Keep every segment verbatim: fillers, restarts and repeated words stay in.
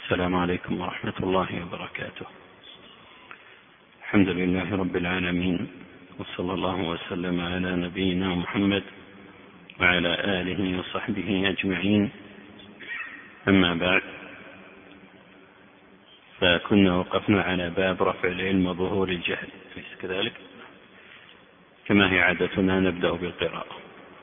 السلام عليكم ورحمة الله وبركاته. الحمد لله رب العالمين، وصلى الله وسلم على نبينا محمد وعلى آله وصحبه أجمعين. أما بعد، فكنا وقفنا على باب رفع العلم وظهور الجهل، أليس كذلك؟ كما هي عادتنا نبدأ بالقراءة.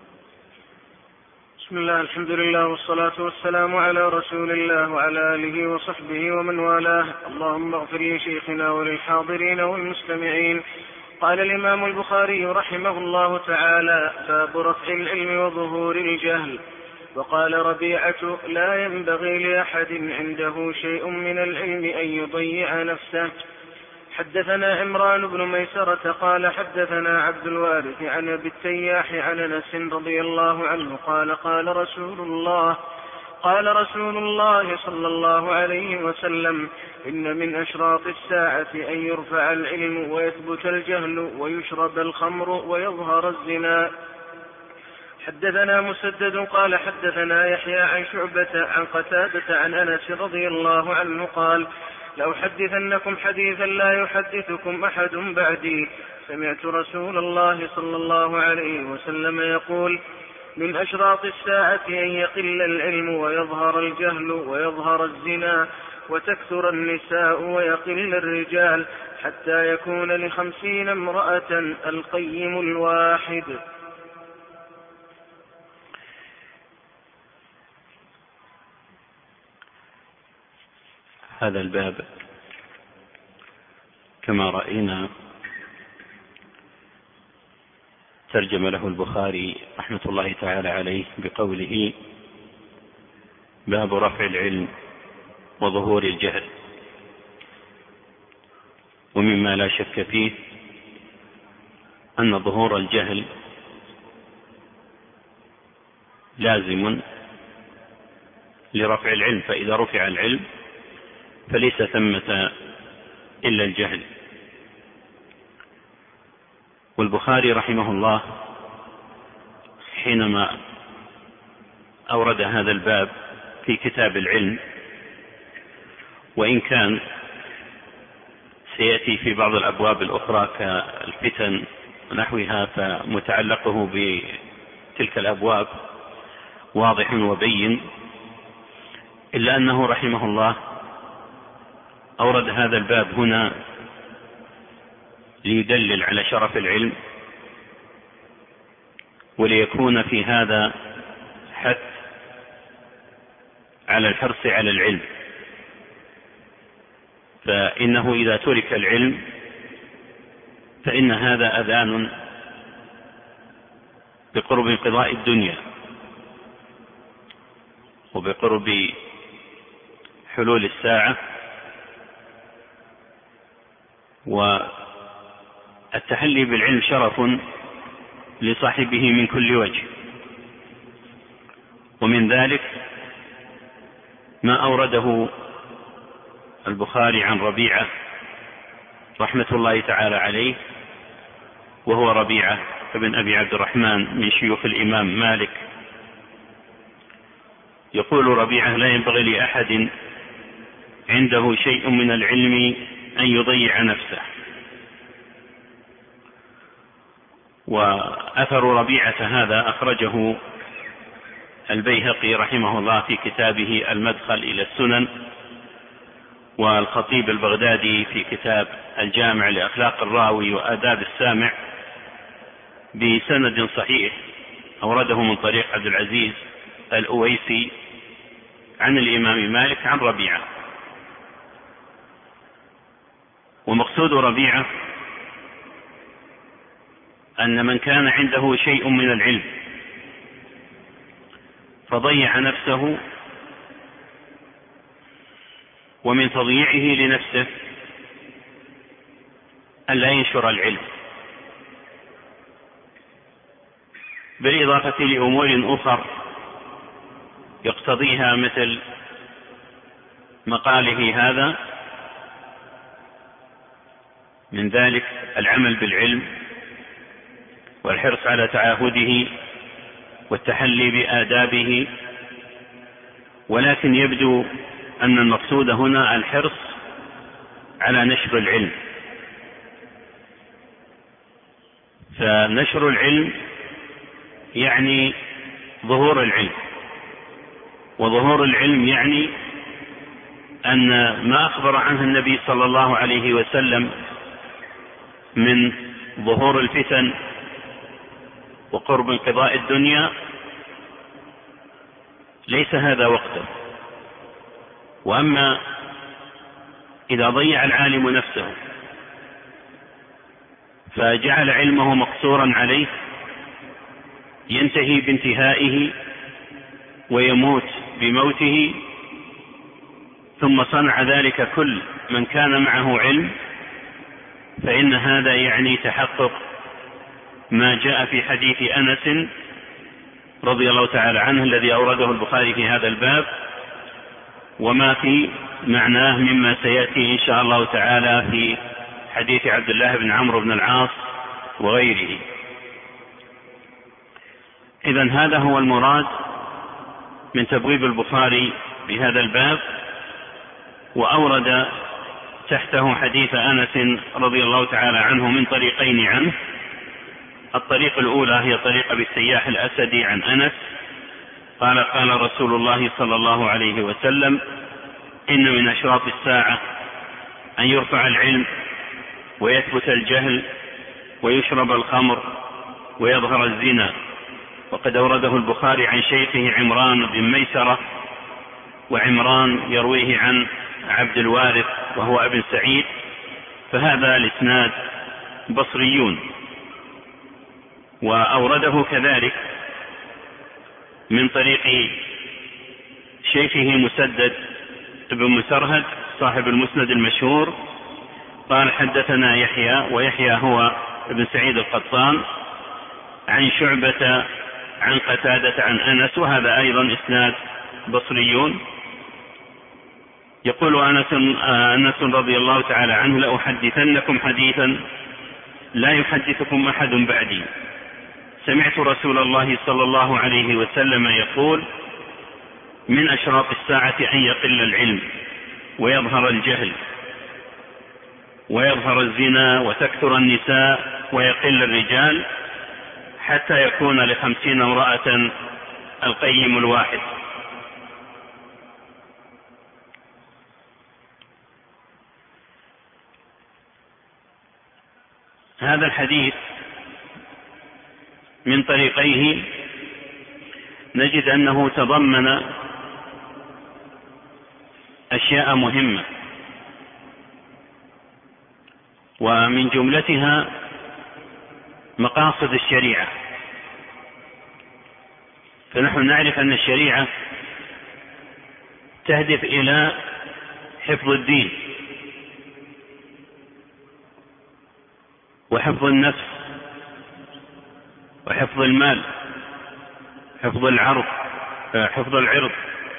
بسم الله، الحمد لله، والصلاة والسلام على رسول الله وعلى آله وصحبه ومن والاه. اللهم اغفر لشيخنا وللحاضرين والمستمعين. قال الإمام البخاري رحمه الله تعالى: باب رفع العلم وظهور الجهل. وقال ربيعة: لا ينبغي لأحد عنده شيء من العلم أن يضيع نفسه. حدثنا عمران بن ميسرة قال حدثنا عبد الوارث عن أبي التياح عن أنس رضي الله عنه قال قال رسول الله قال رسول الله صلى الله عليه وسلم: إن من أشراط الساعة أن يرفع العلم ويثبت الجهل ويشرب الخمر ويظهر الزنا. حدثنا مسدد قال حدثنا يحيى عن شعبة عن قتادة عن أنس رضي الله عنه قال: لأحدثنكم حديثا لا يحدثكم أحد بعدي. سمعت رسول الله صلى الله عليه وسلم يقول: من أشراط الساعة أن يقل العلم ويظهر الجهل ويظهر الزنا وتكثر النساء ويقل الرجال حتى يكون لخمسين امرأة القيم الواحد. هذا الباب كما رأينا ترجم له البخاري رحمة الله تعالى عليه بقوله: باب رفع العلم وظهور الجهل. ومما لا شك فيه أن ظهور الجهل لازم لرفع العلم، فإذا رفع العلم فليس ثمة إلا الجهل. والبخاري رحمه الله حينما أورد هذا الباب في كتاب العلم، وإن كان سيأتي في بعض الأبواب الأخرى كالفتن ونحوها فمتعلقه بتلك الأبواب واضح وبين، إلا أنه رحمه الله أورد هذا الباب هنا ليدلل على شرف العلم، وليكون في هذا حث على الحرص على العلم. فإنه إذا ترك العلم فإن هذا أذان بقرب انقضاء الدنيا وبقرب حلول الساعة، والتحلي بالعلم شرف لصاحبه من كل وجه. ومن ذلك ما أورده البخاري عن ربيعة رحمة الله تعالى عليه، وهو ربيعة ابن أبي عبد الرحمن من شيوخ الإمام مالك. يقول ربيعة: لا ينبغي لأحد عنده شيء من العلم أن يضيع نفسه. وأثر ربيعة هذا أخرجه البيهقي رحمه الله في كتابه المدخل إلى السنن، والخطيب البغدادي في كتاب الجامع لأخلاق الراوي وآداب السامع بسند صحيح، أورده من طريق عبد العزيز الأويسي عن الإمام مالك عن ربيعة. ومقصود ربيعة أن من كان عنده شيء من العلم فضيع نفسه، ومن تضييعه لنفسه أن لا ينشر العلم، بالإضافة لأمور أخرى يقتضيها مثل مقاله هذا، من ذلك العمل بالعلم والحرص على تعاهده والتحلي بآدابه. ولكن يبدو أن المقصود هنا الحرص على نشر العلم. فنشر العلم يعني ظهور العلم، وظهور العلم يعني أن ما أخبر عنه النبي صلى الله عليه وسلم من ظهور الفتن وقرب انقضاء الدنيا ليس هذا وقته. وأما إذا ضيع العالم نفسه فجعل علمه مقصورا عليه ينتهي بانتهائه ويموت بموته، ثم صنع ذلك كل من كان معه علم، فإن هذا يعني تحقق ما جاء في حديث أنس رضي الله تعالى عنه الذي أورده البخاري في هذا الباب، وما في معناه مما سيأتي إن شاء الله تعالى في حديث عبد الله بن عمرو بن العاص وغيره. إذن هذا هو المراد من تبويب البخاري بهذا الباب، وأورد تحته حديث أنس رضي الله تعالى عنه من طريقين عنه. الطريق الأولى هي طريق أبي السياح الأسدي عن أنس قال قال رسول الله صلى الله عليه وسلم: إن من أشراط الساعة أن يرفع العلم ويثبت الجهل ويشرب الخمر ويظهر الزنا. وقد أورده البخاري عن شيخه عمران بن ميسرة، وعمران يرويه عن عبد الوارث وهو ابن سعيد، فهذا الإسناد بصريون. وأورده كذلك من طريق شيخه مسدد بن مسرهد صاحب المسند المشهور قال: حدثنا يحيى، ويحيى هو ابن سعيد القطان، عن شعبة عن قتادة عن أنس، وهذا أيضا إسناد بصريون. يقول أنس, أنس رضي الله تعالى عنه: لأحدثنكم حديثا لا يحدثكم أحد بعدي، سمعت رسول الله صلى الله عليه وسلم يقول: من أشراط الساعة أن يقل العلم ويظهر الجهل ويظهر الزنا وتكثر النساء ويقل الرجال، حتى يكون لخمسين امرأة القيم الواحد. هذا الحديث من طريقيه نجد أنه تضمن أشياء مهمة، ومن جملتها مقاصد الشريعة. فنحن نعرف أن الشريعة تهدف إلى حفظ الدين وحفظ النفس وحفظ المال، حفظ العرض حفظ العرض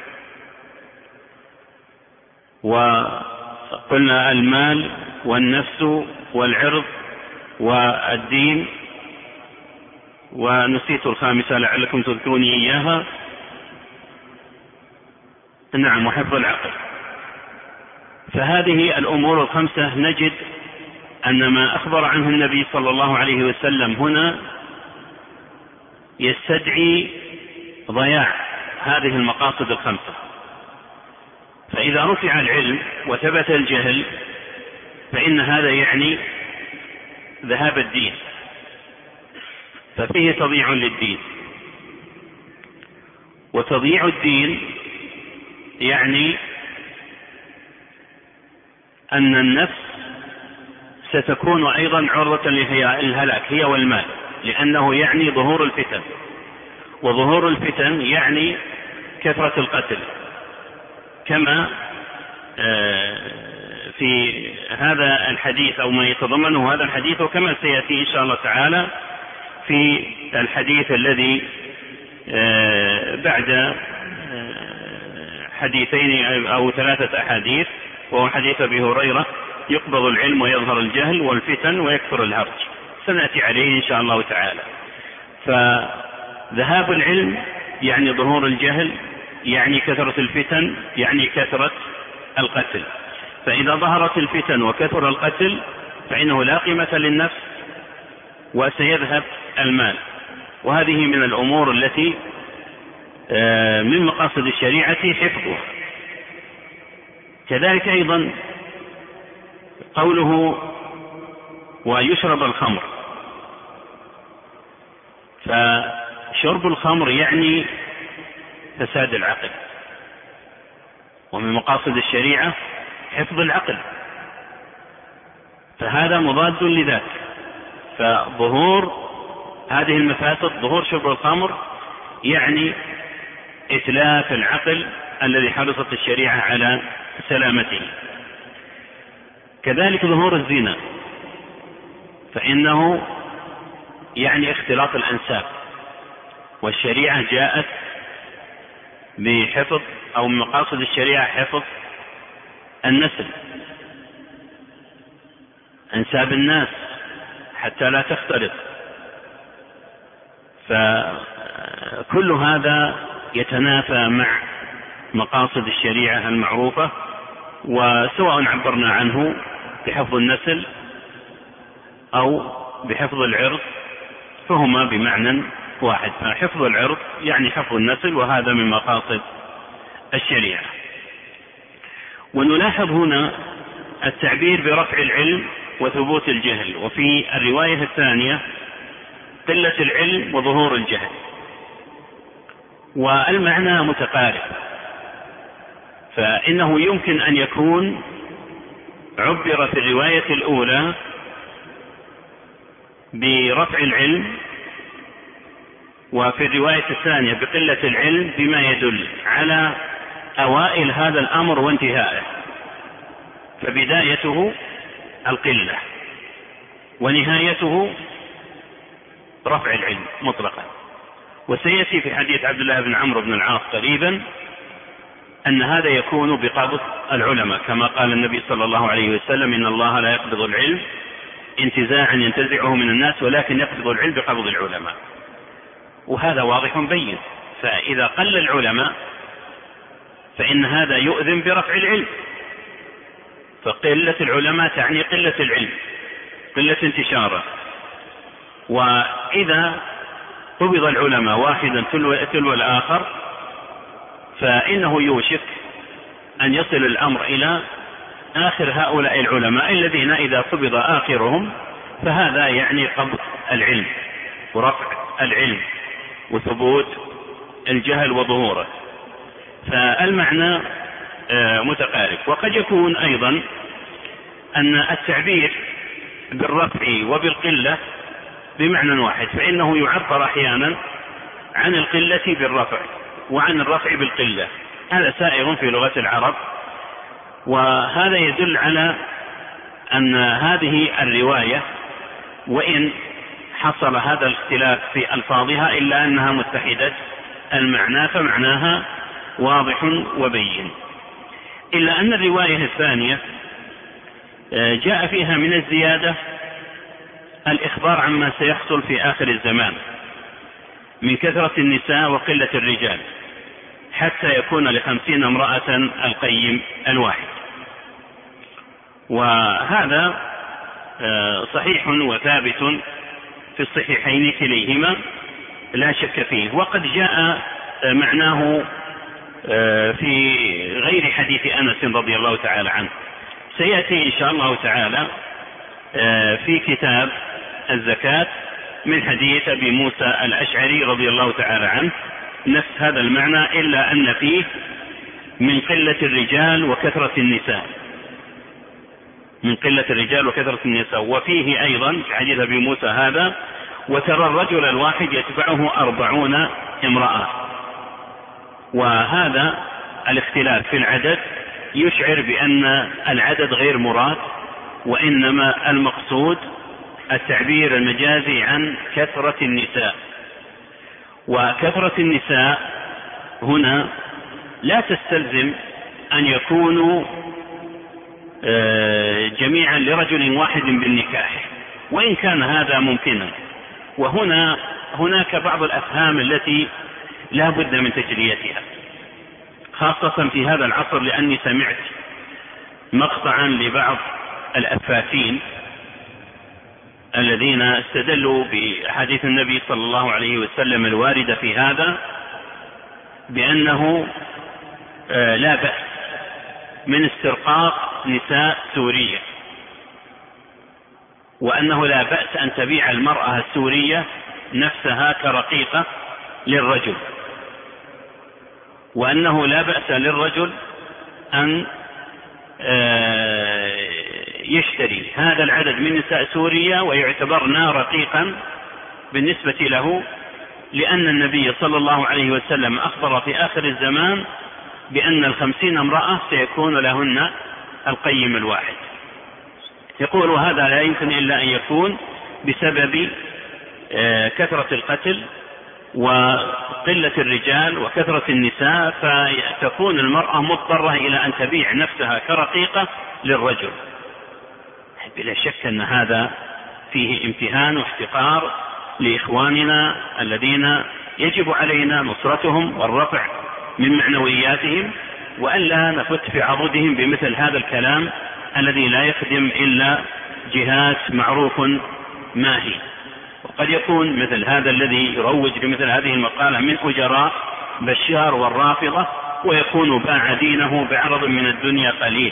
وقلنا المال والنفس والعرض والدين، ونسيت الخامسة لعلكم تذكروني إياها، نعم، وحفظ العقل. فهذه الأمور الخمسة نجد أن ما أخبر عنه النبي صلى الله عليه وسلم هنا يستدعي ضياع هذه المقاصد الخمسة. فإذا رفع العلم وثبت الجهل فإن هذا يعني ذهاب الدين، ففيه تضييع للدين. وتضييع الدين يعني أن النفس ستكون أيضا عرضة للهلاك هي والمال، لأنه يعني ظهور الفتن، وظهور الفتن يعني كثرة القتل، كما في هذا الحديث أو ما يتضمنه هذا الحديث، وكما سيأتي إن شاء الله تعالى في الحديث الذي بعد حديثين أو ثلاثة أحاديث، وهو حديث أبي هريرة: يقبض العلم ويظهر الجهل والفتن ويكثر الهرج، سنأتي عليه إن شاء الله تعالى. فذهاب العلم يعني ظهور الجهل يعني كثرة الفتن يعني كثرة القتل. فإذا ظهرت الفتن وكثر القتل فإنه لا قيمة للنفس وسيذهب المال. وهذه من الأمور التي من مقاصد الشريعة حفظها. كذلك أيضا قوله ويشرب الخمر، فشرب الخمر يعني فساد العقل، ومن مقاصد الشريعة حفظ العقل، فهذا مضاد لذاك. فظهور هذه المفاسد، ظهور شرب الخمر يعني إتلاف العقل الذي حرصت الشريعة على سلامته. كذلك ظهور الزنا، فإنه يعني اختلاط الأنساب، والشريعة جاءت بحفظ أو من مقاصد الشريعة حفظ النسل، أنساب الناس حتى لا تختلط. فكل هذا يتنافى مع مقاصد الشريعة المعروفة، وسواء عبرنا عنه بحفظ النسل أو بحفظ العرض فهما بمعنى واحد. فحفظ العرض يعني حفظ النسل، وهذا من مقاصد الشريعة. ونلاحظ هنا التعبير برفع العلم وثبوت الجهل، وفي الرواية الثانية قلة العلم وظهور الجهل، والمعنى متقارب. فإنه يمكن أن يكون عبر في الرواية الأولى برفع العلم، وفي الرواية الثانية بقلة العلم، بما يدل على أوائل هذا الأمر وانتهائه، فبدايته القلة ونهايته رفع العلم مطلقا. وسيأتي في حديث عبد الله بن عمرو بن العاص قريبا أن هذا يكون بقبض العلماء، كما قال النبي صلى الله عليه وسلم: إن الله لا يقبض العلم انتزاعا ينتزعه من الناس، ولكن يقبض العلم بقبض العلماء. وهذا واضح بين. فإذا قل العلماء فإن هذا يؤذن برفع العلم، فقلة العلماء تعني قلة العلم، قلة انتشاره. وإذا قبض العلماء واحدا تلو الآخر فإنه يوشك أن يصل الأمر إلى آخر هؤلاء العلماء الذين إذا قبض آخرهم فهذا يعني قبض العلم ورفع العلم وثبوت الجهل وظهوره. فالمعنى متقارب. وقد يكون أيضا أن التعبير بالرفع وبالقلة بمعنى واحد، فإنه يعبر أحيانا عن القلة بالرفع وعن الرفع بالقلة، هذا سائغ في لغة العرب. وهذا يدل على أن هذه الرواية وإن حصل هذا الاختلاف في ألفاظها إلا أنها متحدة المعنى، فمعناها واضح وبين. إلا أن الرواية الثانية جاء فيها من الزيادة الإخبار عما سيحصل في آخر الزمان من كثرة النساء وقلة الرجال، حتى يكون لخمسين امرأة القيم الواحد. وهذا صحيح وثابت في الصحيحين كليهما لا شك فيه. وقد جاء معناه في غير حديث أنس رضي الله تعالى عنه. سيأتي إن شاء الله تعالى في كتاب الزكاة من حديث أبي موسى الأشعري رضي الله تعالى عنه نفس هذا المعنى، إلا أن فيه من قلة الرجال وكثرة النساء، من قلة الرجال وكثرة النساء. وفيه أيضا في حديث أبي موسى هذا: وترى الرجل الواحد يتبعه أربعون امرأة. وهذا الاختلاف في العدد يشعر بأن العدد غير مراد، وإنما المقصود التعبير المجازي عن كثرة النساء. وكثرة النساء هنا لا تستلزم أن يكونوا جميعا لرجل واحد بالنكاح، وإن كان هذا ممكنا. وهنا هناك بعض الأفهام التي لا بد من تجليتها. خاصة في هذا العصر، لأني سمعت مقطعا لبعض الأفاكين الذين استدلوا بحديث النبي صلى الله عليه وسلم الواردة في هذا بأنه لا بأس من استرقاق نساء سورية، وأنه لا بأس أن تبيع المرأة السورية نفسها كرقيقة للرجل، وأنه لا بأس للرجل أن يشتري هذا العدد من نساء سوريا ويعتبرن رقيقا بالنسبة له، لأن النبي صلى الله عليه وسلم أخبر في آخر الزمان بأن الخمسين امرأة سيكون لهن القيم الواحد. يقول هذا لا يمكن إلا أن يكون بسبب كثرة القتل وقلة الرجال وكثرة النساء، فتكون المرأة مضطرة إلى أن تبيع نفسها كرقيقة للرجل. بلا شك أن هذا فيه امتهان واحتقار لإخواننا الذين يجب علينا نصرتهم والرفع من معنوياتهم، وألا نفت في عضدهم بمثل هذا الكلام الذي لا يخدم إلا جهات معروف ماهي. وقد يكون مثل هذا الذي يروج لمثل هذه المقالة من أجراء بشار والرافضة، ويكون باع دينه بعرض من الدنيا قليل.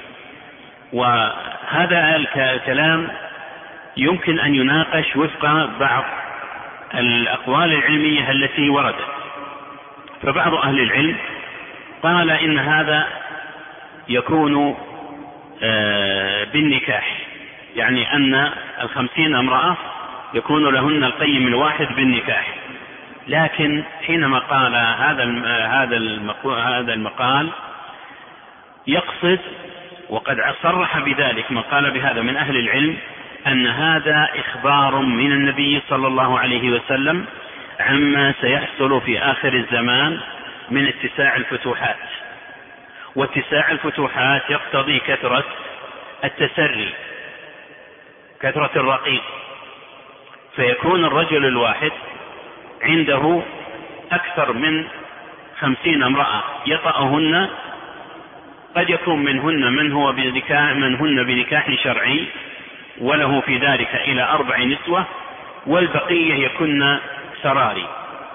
وهذا الكلام يمكن أن يناقش وفق بعض الأقوال العلمية التي وردت. فبعض أهل العلم قال إن هذا يكون بالنكاح، يعني أن الخمسين امرأة يكون لهن القيم الواحد بالنكاح. لكن حينما قال هذا هذا المقال يقصد، وقد صرح بذلك من قال بهذا من أهل العلم، أن هذا إخبار من النبي صلى الله عليه وسلم عما سيحصل في آخر الزمان من اتساع الفتوحات، واتساع الفتوحات يقتضي كثرة التسري، كثرة الرقيق، فيكون الرجل الواحد عنده أكثر من خمسين امرأة يطأهن، قد يكون منهن من هو بنكاح منهن بنكاح شرعي وله في ذلك إلى أربع نسوة، والبقية يكن سراري.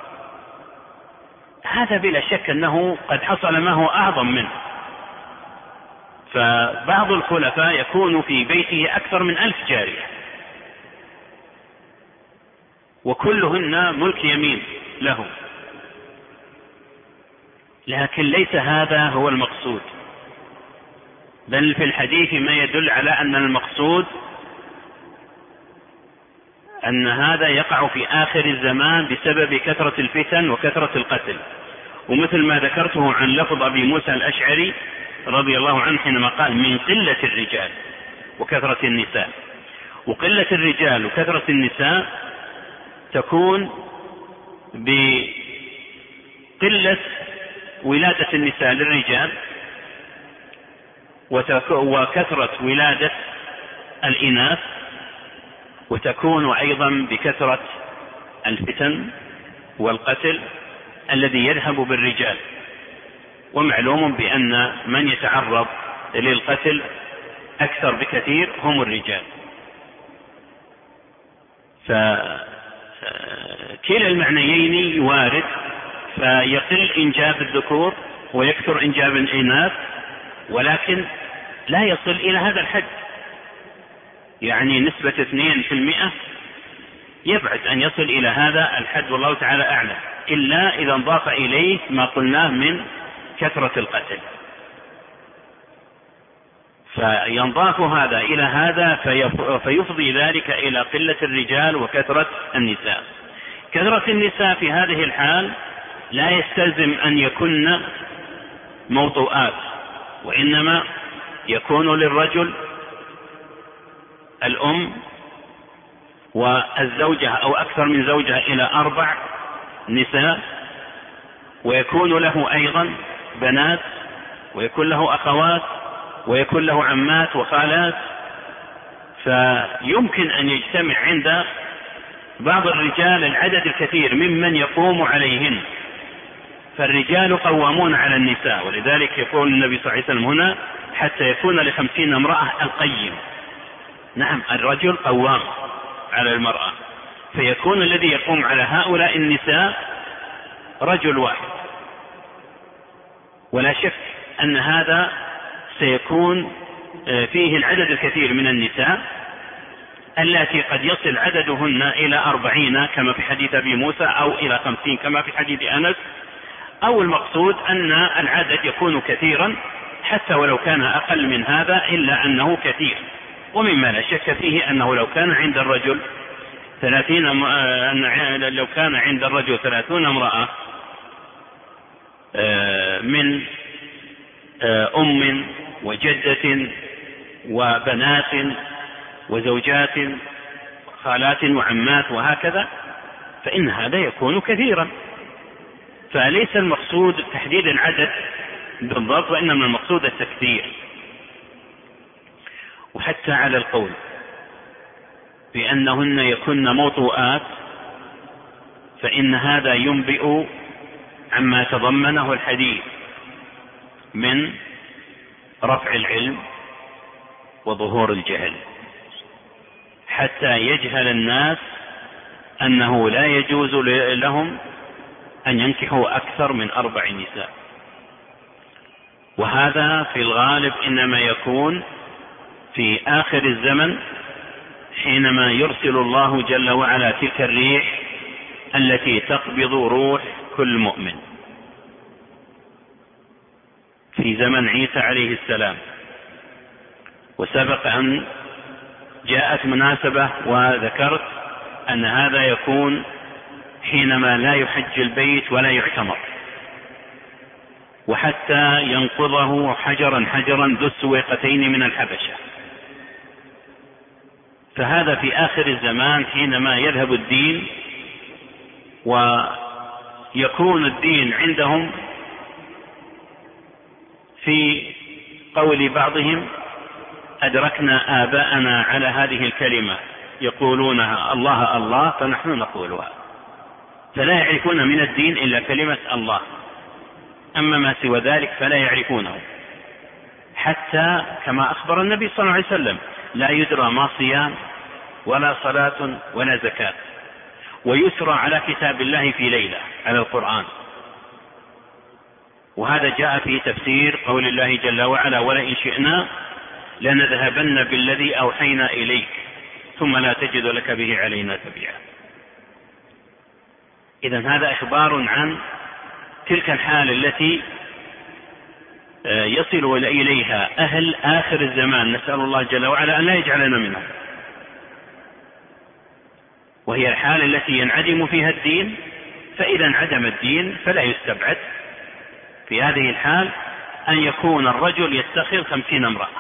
هذا بلا شك أنه قد حصل ما هو أعظم منه. فبعض الخلفاء يكون في بيته أكثر من ألف جارية وكلهن ملك يمين له، لكن ليس هذا هو المقصود، بل في الحديث ما يدل على أن المقصود أن هذا يقع في آخر الزمان بسبب كثرة الفتن وكثرة القتل. ومثل ما ذكرته عن لفظ أبي موسى الأشعري رضي الله عنه حينما قال من قلة الرجال وكثرة النساء. وقلة الرجال وكثرة النساء تكون بقلة ولادة النساء للرجال وكثرة ولادة الإناث، وتكون أيضا بكثرة الفتن والقتل الذي يذهب بالرجال. ومعلوم بأن من يتعرض للقتل أكثر بكثير هم الرجال. فكلا المعنيين وارد، فيقل إنجاب الذكور ويكثر إنجاب الإناث، ولكن لا يصل إلى هذا الحد، يعني نسبة اثنين في المئة يبعد أن يصل إلى هذا الحد، والله تعالى أعلم، إلا إذا انضاف إليه ما قلناه من كثرة القتل. فينضاف هذا إلى هذا فيفضي ذلك إلى قلة الرجال وكثرة النساء. كثرة النساء في هذه الحال لا يستلزم أن يكن موطوءات، وإنما يكون للرجل الأم والزوجة أو أكثر من زوجة إلى أربع نساء، ويكون له أيضا بنات، ويكون له أخوات، ويكون له عمات وخالات. فيمكن أن يجتمع عند بعض الرجال العدد الكثير ممن يقوم عليهن، فالرجال قوامون على النساء، ولذلك يقول النبي صلى الله عليه وسلم هنا حتى يكون لخمسين امرأة القيم. نعم، الرجل قوام على المرأة، فيكون الذي يقوم على هؤلاء النساء رجل واحد. ولا شك أن هذا سيكون فيه العدد الكثير من النساء التي قد يصل عددهن إلى أربعين كما في حديث أبي موسى، أو إلى خمسين كما في حديث أنس، أو المقصود أن العدد يكون كثيرا حتى ولو كان أقل من هذا إلا أنه كثير. ومما لا شك فيه أنه لو كان عند الرجل ثلاثين لو كان عند الرجل ثلاثون امرأة من أم وجدة وبنات وزوجات خالات وعمات وهكذا، فإن هذا يكون كثيرا. فليس المقصود تحديد العدد بالضبط، وإنما المقصود التكثير. وحتى على القول بأنهن يكن موطوءات فإن هذا ينبئ عما تضمنه الحديث من رفع العلم وظهور الجهل، حتى يجهل الناس أنه لا يجوز لهم أن ينكحوا أكثر من أربع نساء. وهذا في الغالب إنما يكون في آخر الزمن، حينما يرسل الله جل وعلا تلك الريح التي تقبض روح كل مؤمن. في زمن عيسى عليه السلام، وسبق أن جاءت مناسبة وذكرت أن هذا يكون حينما لا يحج البيت ولا يعتمر، وحتى ينقضه حجرا حجرا ذو السويقتين من الحبشة. فهذا في آخر الزمان حينما يذهب الدين ويكون الدين عندهم في قول بعضهم أدركنا آباءنا على هذه الكلمة يقولونها الله الله فنحن نقولها، فلا يعرفون من الدين إلا كلمة الله، أما ما سوى ذلك فلا يعرفونه. حتى كما أخبر النبي صلى الله عليه وسلم لا يدرى ما صيام ولا صلاة ولا زكاة، ويسرى على كتاب الله في ليلة على القرآن. وهذا جاء في تفسير قول الله جل وعلا ولئن شئنا لنذهبن بالذي أوحينا إليك ثم لا تجد لك به علينا تبيعا. إذن هذا إخبار عن تلك الحال التي يصل إليها أهل آخر الزمان، نسأل الله جل وعلا أن لا يجعلنا منهم، وهي الحال التي ينعدم فيها الدين. فإذا انعدم الدين فلا يستبعد في هذه الحال أن يكون الرجل يتخذ خمسين امرأة،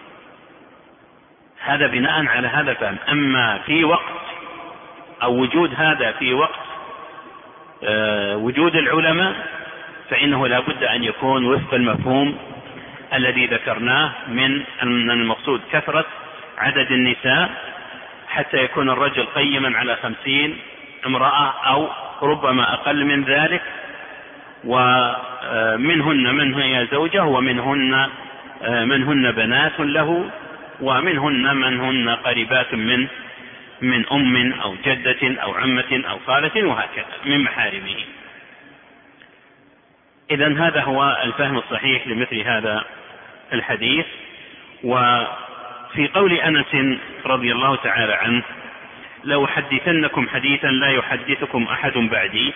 هذا بناء على هذا الفهم. أما في وقت أو وجود هذا في وقت أه وجود العلماء فإنه لا بد أن يكون وفق المفهوم الذي ذكرناه من أن المقصود كثرة عدد النساء، حتى يكون الرجل قيما على خمسين امرأة أو ربما أقل من ذلك، ومنهن من هي زوجة، ومنهن منهن بنات له، ومنهن منهن قريبات من من أم أو جدة أو عمة أو خالة وهكذا من محارمه. إذن هذا هو الفهم الصحيح لمثل هذا الحديث. وفي قول أنس رضي الله تعالى عنه لو حدثنكم حديثا لا يحدثكم أحد بعدي،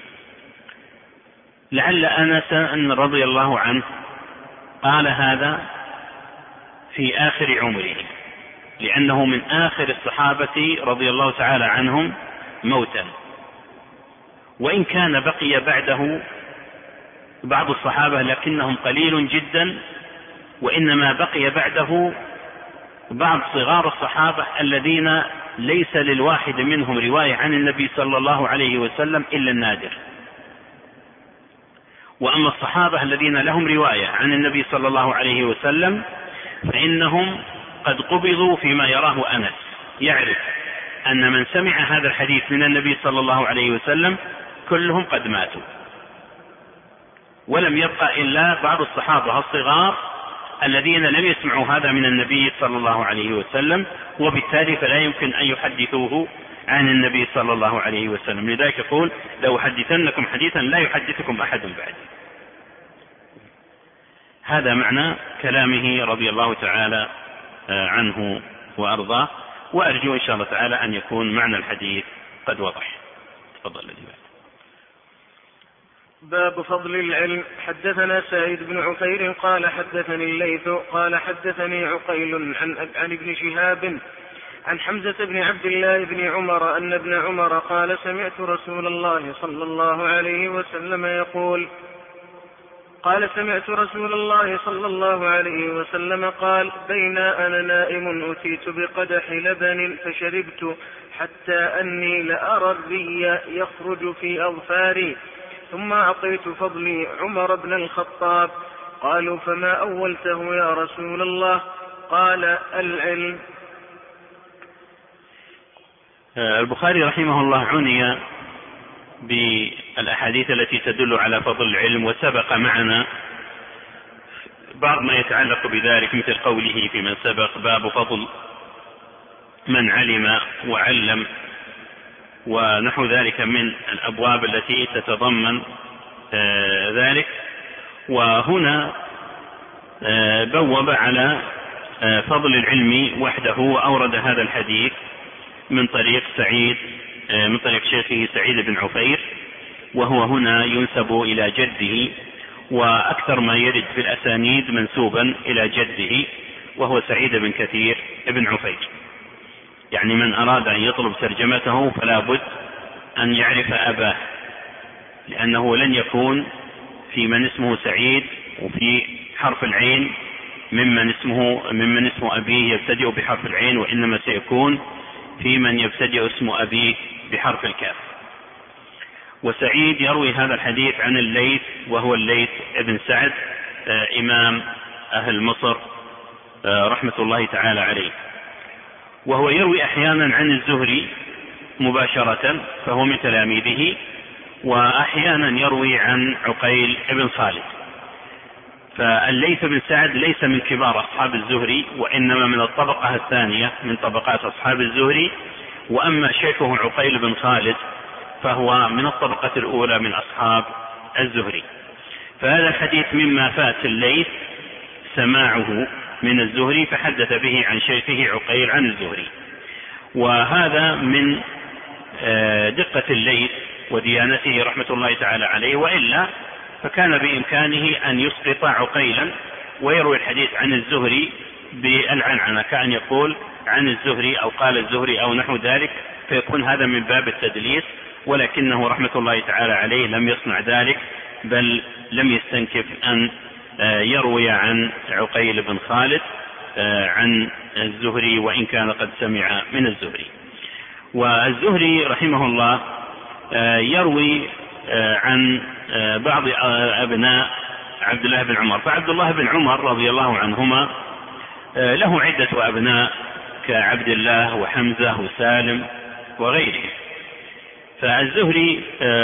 لعل أنس أن رضي الله عنه قال هذا في آخر عمره، لأنه من آخر الصحابة رضي الله تعالى عنهم موتا، وإن كان بقي بعده بعض الصحابة لكنهم قليل جدا، وإنما بقي بعده بعض صغار الصحابة الذين ليس للواحد منهم رواية عن النبي صلى الله عليه وسلم إلا النادر. وأما الصحابة الذين لهم رواية عن النبي صلى الله عليه وسلم فإنهم قد قبضوا فيما يراه أنس، يعرف أن من سمع هذا الحديث من النبي صلى الله عليه وسلم كلهم قد ماتوا. ولم يبقى إلا بعض الصحابة الصغار الذين لم يسمعوا هذا من النبي صلى الله عليه وسلم، وبالتالي فلا يمكن أن يحدثوه عن النبي صلى الله عليه وسلم. لذلك يقول: لو حدثنكم حديثا لا يحدثكم أحد بعد. هذا معنى كلامه رضي الله تعالى عنه وأرضاه، وأرجو إن شاء الله تعالى أن يكون معنى الحديث قد وضح. تفضل الذي بعد. باب فضل العلم. حدثنا سعيد بن عفير قال حدثني الليث قال حدثني عقيل عن, عن ابن شهاب عن حمزة بن عبد الله بن عمر أن ابن عمر قال: سمعت رسول الله صلى الله عليه وسلم يقول قال سمعت رسول الله صلى الله عليه وسلم قال: بين أنا نائم أتيت بقدح لبن فشربت حتى أني لأرى الري يخرج في أظفاري، ثم أعطيت فضلي عمر بن الخطاب. قالوا: فما أولته يا رسول الله؟ قال: العلم. البخاري رحمه الله عني بالأحاديث التي تدل على فضل العلم، وسبق معنا بعض ما يتعلق بذلك مثل قوله فيما سبق: باب فضل من علم وعلم، ونحو ذلك من الأبواب التي تتضمن ذلك. وهنا بوب على فضل العلم وحده، وأورد هذا الحديث من طريق سعيد من طريق شيخه سعيد بن عفير، وهو هنا ينسب إلى جده، وأكثر ما يرد في الأسانيد منسوبا إلى جده وهو سعيد بن كثير بن عفير. يعني من أراد أن يطلب ترجمته فلا بد أن يعرف أباه، لأنه لن يكون في من اسمه سعيد وفي حرف العين ممن اسمه ممن اسمه أبيه يبتدئ بحرف العين، وإنما سيكون في من يبتدئ اسم أبيه بحرف الكاف. وسعيد يروي هذا الحديث عن الليث، وهو الليث ابن سعد إمام أهل مصر رحمة الله تعالى عليه، وهو يروي أحيانا عن الزهري مباشرة فهو من تلاميذه، وأحيانا يروي عن عقيل ابن خالد. فالليث بن سعد ليس من كبار أصحاب الزهري، وإنما من الطبقة الثانية من طبقات أصحاب الزهري. وأما شيخه عقيل بن خالد فهو من الطبقة الأولى من أصحاب الزهري. فهذا الحديث مما فات الليث سماعه من الزهري، فحدث به عن شيخه عقيل عن الزهري. وهذا من دقة الليث وديانته رحمة الله تعالى عليه، وإلا فكان بإمكانه أن يسقط عقيلا ويروي الحديث عن الزهري بالعنعنة، كأن يقول عن الزهري أو قال الزهري أو نحو ذلك، فيكون هذا من باب التدليس. ولكنه رحمة الله تعالى عليه لم يصنع ذلك، بل لم يستنكف أن يروي عن عقيل بن خالد عن الزهري، وإن كان قد سمع من الزهري. والزهري رحمه الله يروي عن بعض أبناء عبد الله بن عمر. فعبد الله بن عمر رضي الله عنهما له عدة أبناء كعبد الله وحمزة وسالم وغيره. فالزهري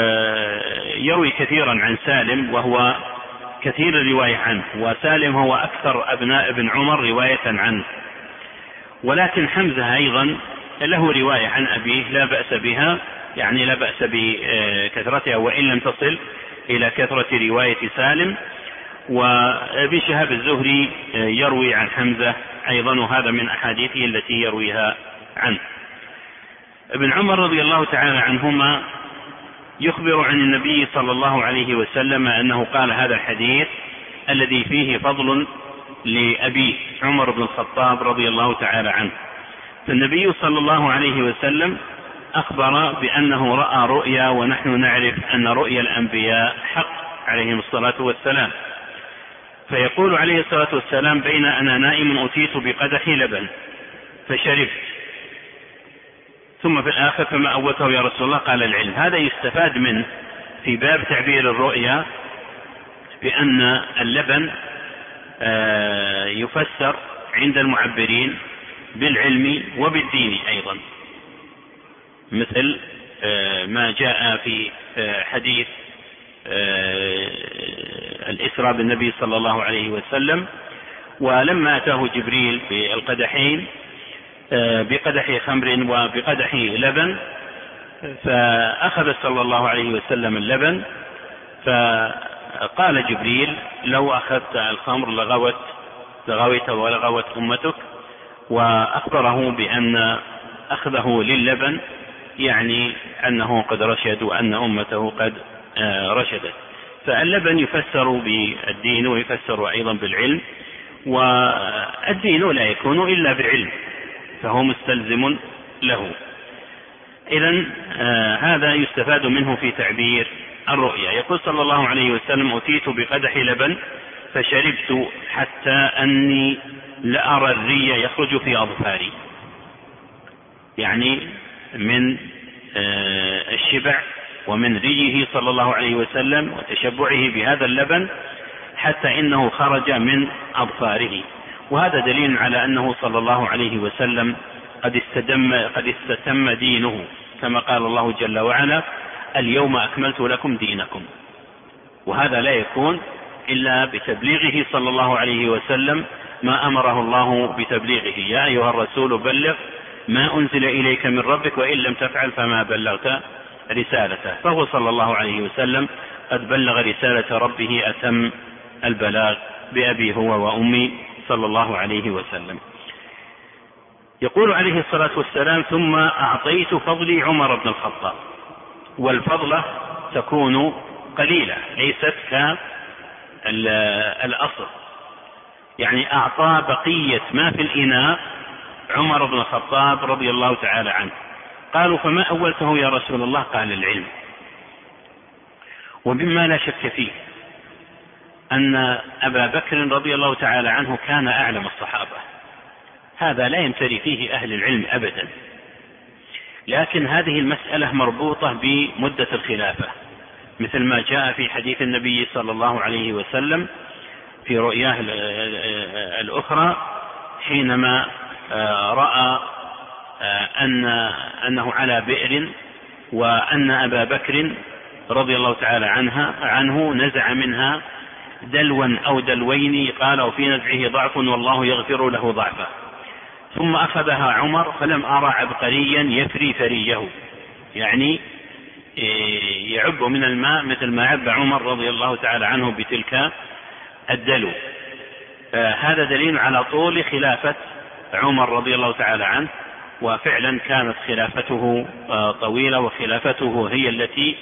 يروي كثيرا عن سالم وهو كثير الرواية عنه، وسالم هو أكثر أبناء ابن عمر رواية عنه. ولكن حمزة أيضا له رواية عن أبيه لا بأس بها، يعني لا بأس بكثرتها وإن لم تصل إلى كثرة رواية سالم. وابن شهاب الزهري يروي عن حمزة أيضا، وهذا من أحاديثه التي يرويها عنه. ابن عمر رضي الله تعالى عنهما يخبر عن النبي صلى الله عليه وسلم أنه قال هذا الحديث الذي فيه فضل لأبيه عمر بن الخطاب رضي الله تعالى عنه. فالنبي صلى الله عليه وسلم أخبر بأنه رأى رؤيا، ونحن نعرف أن رؤيا الأنبياء حق عليهم الصلاة والسلام. فيقول عليه الصلاة والسلام: بين أنا نائم أتيت بقدح لبن فشربت، ثم في الآخر: فما أولته يا رسول الله؟ قال: العلم. هذا يستفاد منه في باب تعبير الرؤيا بأن اللبن يفسر عند المعبرين بالعلم وبالدين أيضا، مثل ما جاء في حديث الإسراء بالنبي صلى الله عليه وسلم. ولما أتاه جبريل بالقدحين بقدح خمر وبقدح لبن، فأخذ صلى الله عليه وسلم اللبن، فقال جبريل لو أخذت الخمر لغوت لغويت ولغوت أمتك، وأخبره بأن أخذه للبن يعني أنه قد رشد وأن أمته قد رشدت. فاللبن يفسر بالدين ويفسر أيضا بالعلم، والدين لا يكون إلا بالعلم فهو مستلزم له. إذن آه هذا يستفاد منه في تعبير الرؤيا. يقول صلى الله عليه وسلم أتيت بقدح لبن فشربت حتى أني لأرى الري يخرج في أظفاري، يعني من آه الشبع ومن ريه صلى الله عليه وسلم وتشبعه بهذا اللبن حتى إنه خرج من أظفاره. وهذا دليل على أنه صلى الله عليه وسلم قد استتم, قد استتم دينه، كما قال الله جل وعلا اليوم أكملت لكم دينكم. وهذا لا يكون إلا بتبليغه صلى الله عليه وسلم ما أمره الله بتبليغه: يا أيها الرسول بلغ ما أنزل إليك من ربك وإن لم تفعل فما بلغت رسالته. فهو صلى الله عليه وسلم قد بلغ رسالة ربه أتم البلاغ بأبي هو وأمي صلى الله عليه وسلم. يقول عليه الصلاة والسلام: ثم أعطيت فضلي عمر بن الخطاب. والفضلة تكون قليلة ليست كالأصل، يعني أعطى بقية ما في الإناء عمر بن الخطاب رضي الله تعالى عنه. قالوا: فما أولته يا رسول الله؟ قال: العلم. ومما لا شك فيه أن أبا بكر رضي الله تعالى عنه كان أعلم الصحابة، هذا لا يمتري فيه أهل العلم أبدا، لكن هذه المسألة مربوطة بمدة الخلافة، مثل ما جاء في حديث النبي صلى الله عليه وسلم في رؤياه الأخرى حينما رأى أن أنه على بئر، وأن أبا بكر رضي الله تعالى عنها عنه نزع منها دلوا أو دلوين، قال: وفي نزعه ضعف والله يغفر له ضعفه. ثم أخذها عمر فلم أرى عبقريا يفري فريه، يعني يعب من الماء مثل ما عب عمر رضي الله تعالى عنه بتلك الدلو. هذا دليل على طول خلافة عمر رضي الله تعالى عنه، وفعلا كانت خلافته طويلة، وخلافته هي التي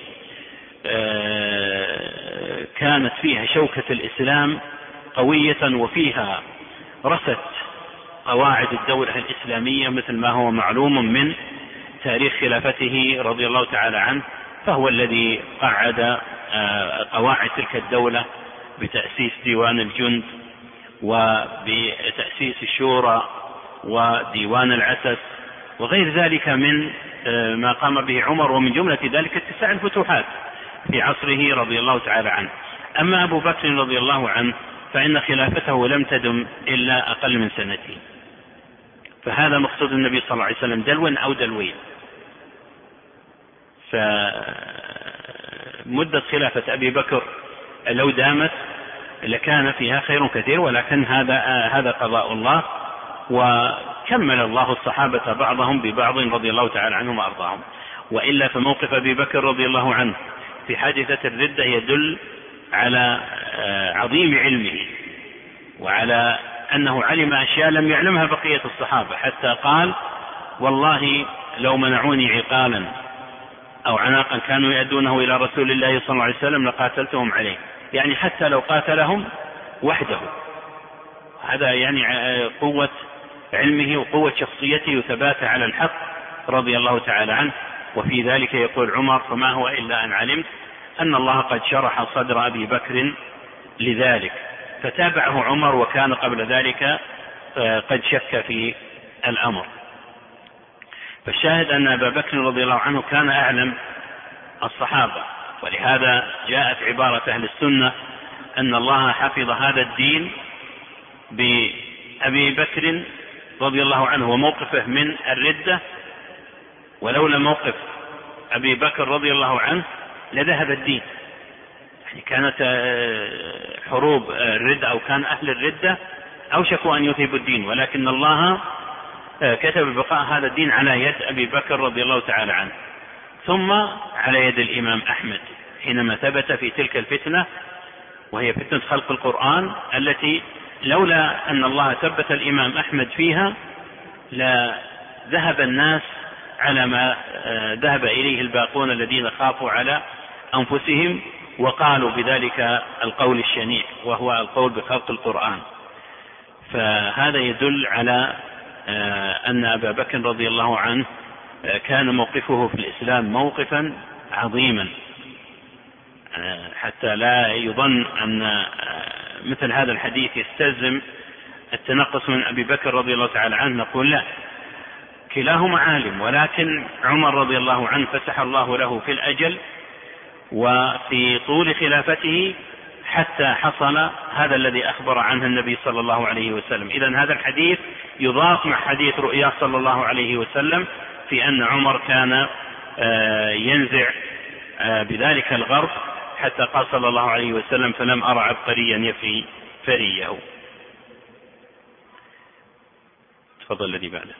كانت فيها شوكة الإسلام قوية، وفيها رست قواعد الدولة الإسلامية مثل ما هو معلوم من تاريخ خلافته رضي الله تعالى عنه. فهو الذي قعد قواعد تلك الدولة بتأسيس ديوان الجند، وبتأسيس الشورى، وديوان العسس، وغير ذلك من ما قام به عمر، ومن جملة ذلك اتساع الفتوحات في عصره رضي الله تعالى عنه. أما أبو بكر رضي الله عنه فإن خلافته لم تدم إلا أقل من سنتين، فهذا مقصود النبي صلى الله عليه وسلم: دلوا أو دلوين. فمدة خلافة أبي بكر لو دامت لكان فيها خير كثير، ولكن هذا هذا قضاء الله، وكمل الله الصحابة بعضهم ببعض رضي الله تعالى عنهم وأرضاهم. وإلا فموقف أبي بكر رضي الله عنه في حادثة الردة يدل على عظيم علمه، وعلى أنه علم أشياء لم يعلمها بقية الصحابة، حتى قال: والله لو منعوني عقالا أو عناقا كانوا يأدونه إلى رسول الله صلى الله عليه وسلم لقاتلتهم عليه، يعني حتى لو قاتلهم وحده. هذا يعني قوة علمه وقوة شخصيته وثباته على الحق رضي الله تعالى عنه. وفي ذلك يقول عمر: فما هو إلا أن علمت أن الله قد شرح صدر أبي بكر لذلك، فتابعه عمر، وكان قبل ذلك قد شك في الأمر. فالشاهد أن أبا بكر رضي الله عنه كان أعلم الصحابة، ولهذا جاءت عبارة أهل السنة أن الله حفظ هذا الدين بأبي بكر رضي الله عنه وموقفه من الردة، ولولا موقف أبي بكر رضي الله عنه لذهب الدين. يعني كانت حروب الردة أو كان أهل الردة أوشكوا أن يذهبوا الدين، ولكن الله كتب بقاء هذا الدين على يد أبي بكر رضي الله تعالى عنه، ثم على يد الإمام أحمد حينما ثبت في تلك الفتنة، وهي فتنة خلق القرآن التي لولا أن الله ثبت الإمام أحمد فيها لذهب الناس على ما ذهب إليه الباقون الذين خافوا على أنفسهم وقالوا بذلك القول الشنيع وهو القول بخلق القرآن. فهذا يدل على أن أبا بكر رضي الله عنه كان موقفه في الإسلام موقفا عظيما، حتى لا يظن أن مثل هذا الحديث يستلزم التنقص من أبي بكر رضي الله تعالى عنه. نقول لا، كلاهما عالم، ولكن عمر رضي الله عنه فتح الله له في الأجل وفي طول خلافته حتى حصل هذا الذي أخبر عنه النبي صلى الله عليه وسلم. إذن هذا الحديث يضاف مع حديث رؤياه صلى الله عليه وسلم في أن عمر كان ينزع بذلك الغرب، حتى قال صلى الله عليه وسلم: فلم أرى عبقريا يفي فريه. تفضل الذي بعده.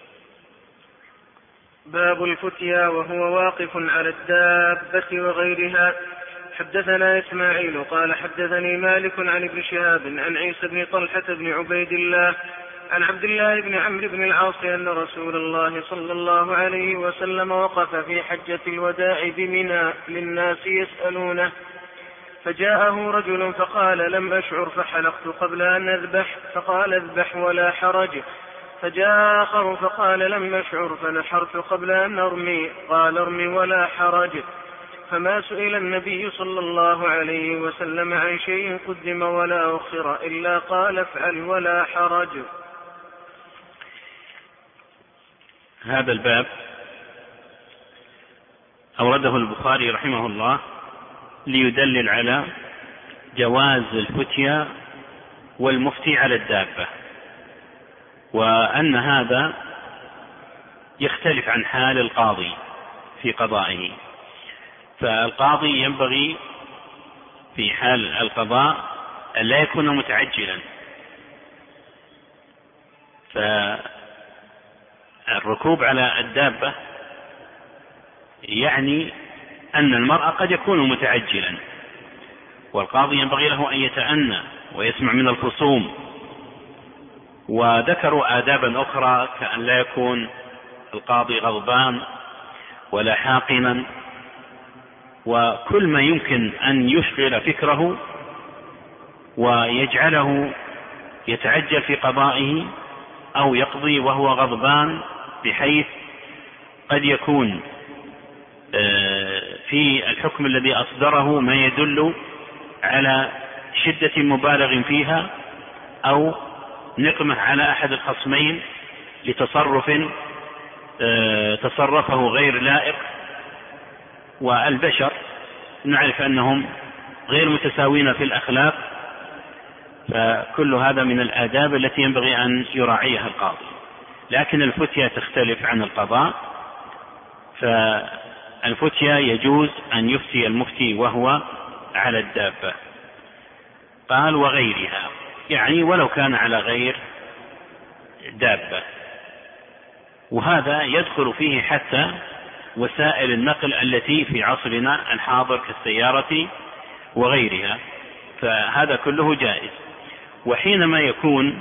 باب الفتيا وهو واقف على الدابة وغيرها. حدثنا إسماعيل قال حدثني مالك عن ابن شهاب عن عيسى بن طلحة بن عبيد الله عن عبد الله بن عمرو بن العاص أن رسول الله صلى الله عليه وسلم وقف في حجة الوداع بمنى للناس يسألونه، فجاءه رجل فقال: لم أشعر فحلقت قبل أن أذبح، فقال: اذبح ولا حرج. فجاء آخر فقال: لم أشعر فنحرت قبل أن أرمي، قال: ارمي ولا حرج. فما سئل النبي صلى الله عليه وسلم عن شيء قدم ولا أخر إلا قال: افعل ولا حرج. هذا الباب أورده البخاري رحمه الله ليدلل على جواز الفتيا والمفتي على الدابة، وأن هذا يختلف عن حال القاضي في قضائه. فالقاضي ينبغي في حال القضاء أن لا يكون متعجلا، فالركوب على الدابة يعني أن المرء قد يكون متعجلا، والقاضي ينبغي له أن يتأنى ويسمع من الخصوم. وذكروا آدابا أخرى كأن لا يكون القاضي غضبان ولا حاقنا، وكل ما يمكن أن يشغل فكره ويجعله يتعجل في قضائه أو يقضي وهو غضبان، بحيث قد يكون في الحكم الذي أصدره ما يدل على شدة مبالغ فيها أو نقمة على أحد الخصمين لتصرف تصرفه غير لائق. والبشر نعرف أنهم غير متساوين في الأخلاق، فكل هذا من الآداب التي ينبغي أن يراعيها القاضي. لكن الفتيا تختلف عن القضاء، فالفتيا يجوز أن يفتي المفتي وهو على الدابة. قال: وغيرها، يعني ولو كان على غير دابة، وهذا يدخل فيه حتى وسائل النقل التي في عصرنا الحاضر كالسيارة وغيرها، فهذا كله جائز. وحينما يكون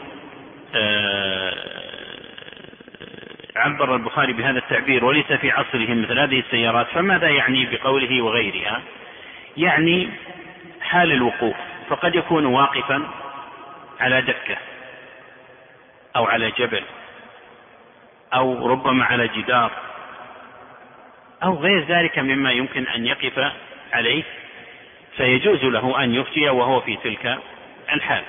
عبر البخاري بهذا التعبير وليس في عصرهم مثل هذه السيارات، فماذا يعني بقوله وغيرها؟ يعني حال الوقوف، فقد يكون واقفا على دكة أو على جبل أو ربما على جدار أو غير ذلك مما يمكن أن يقف عليه، فيجوز له أن يفتي وهو في تلك الحال.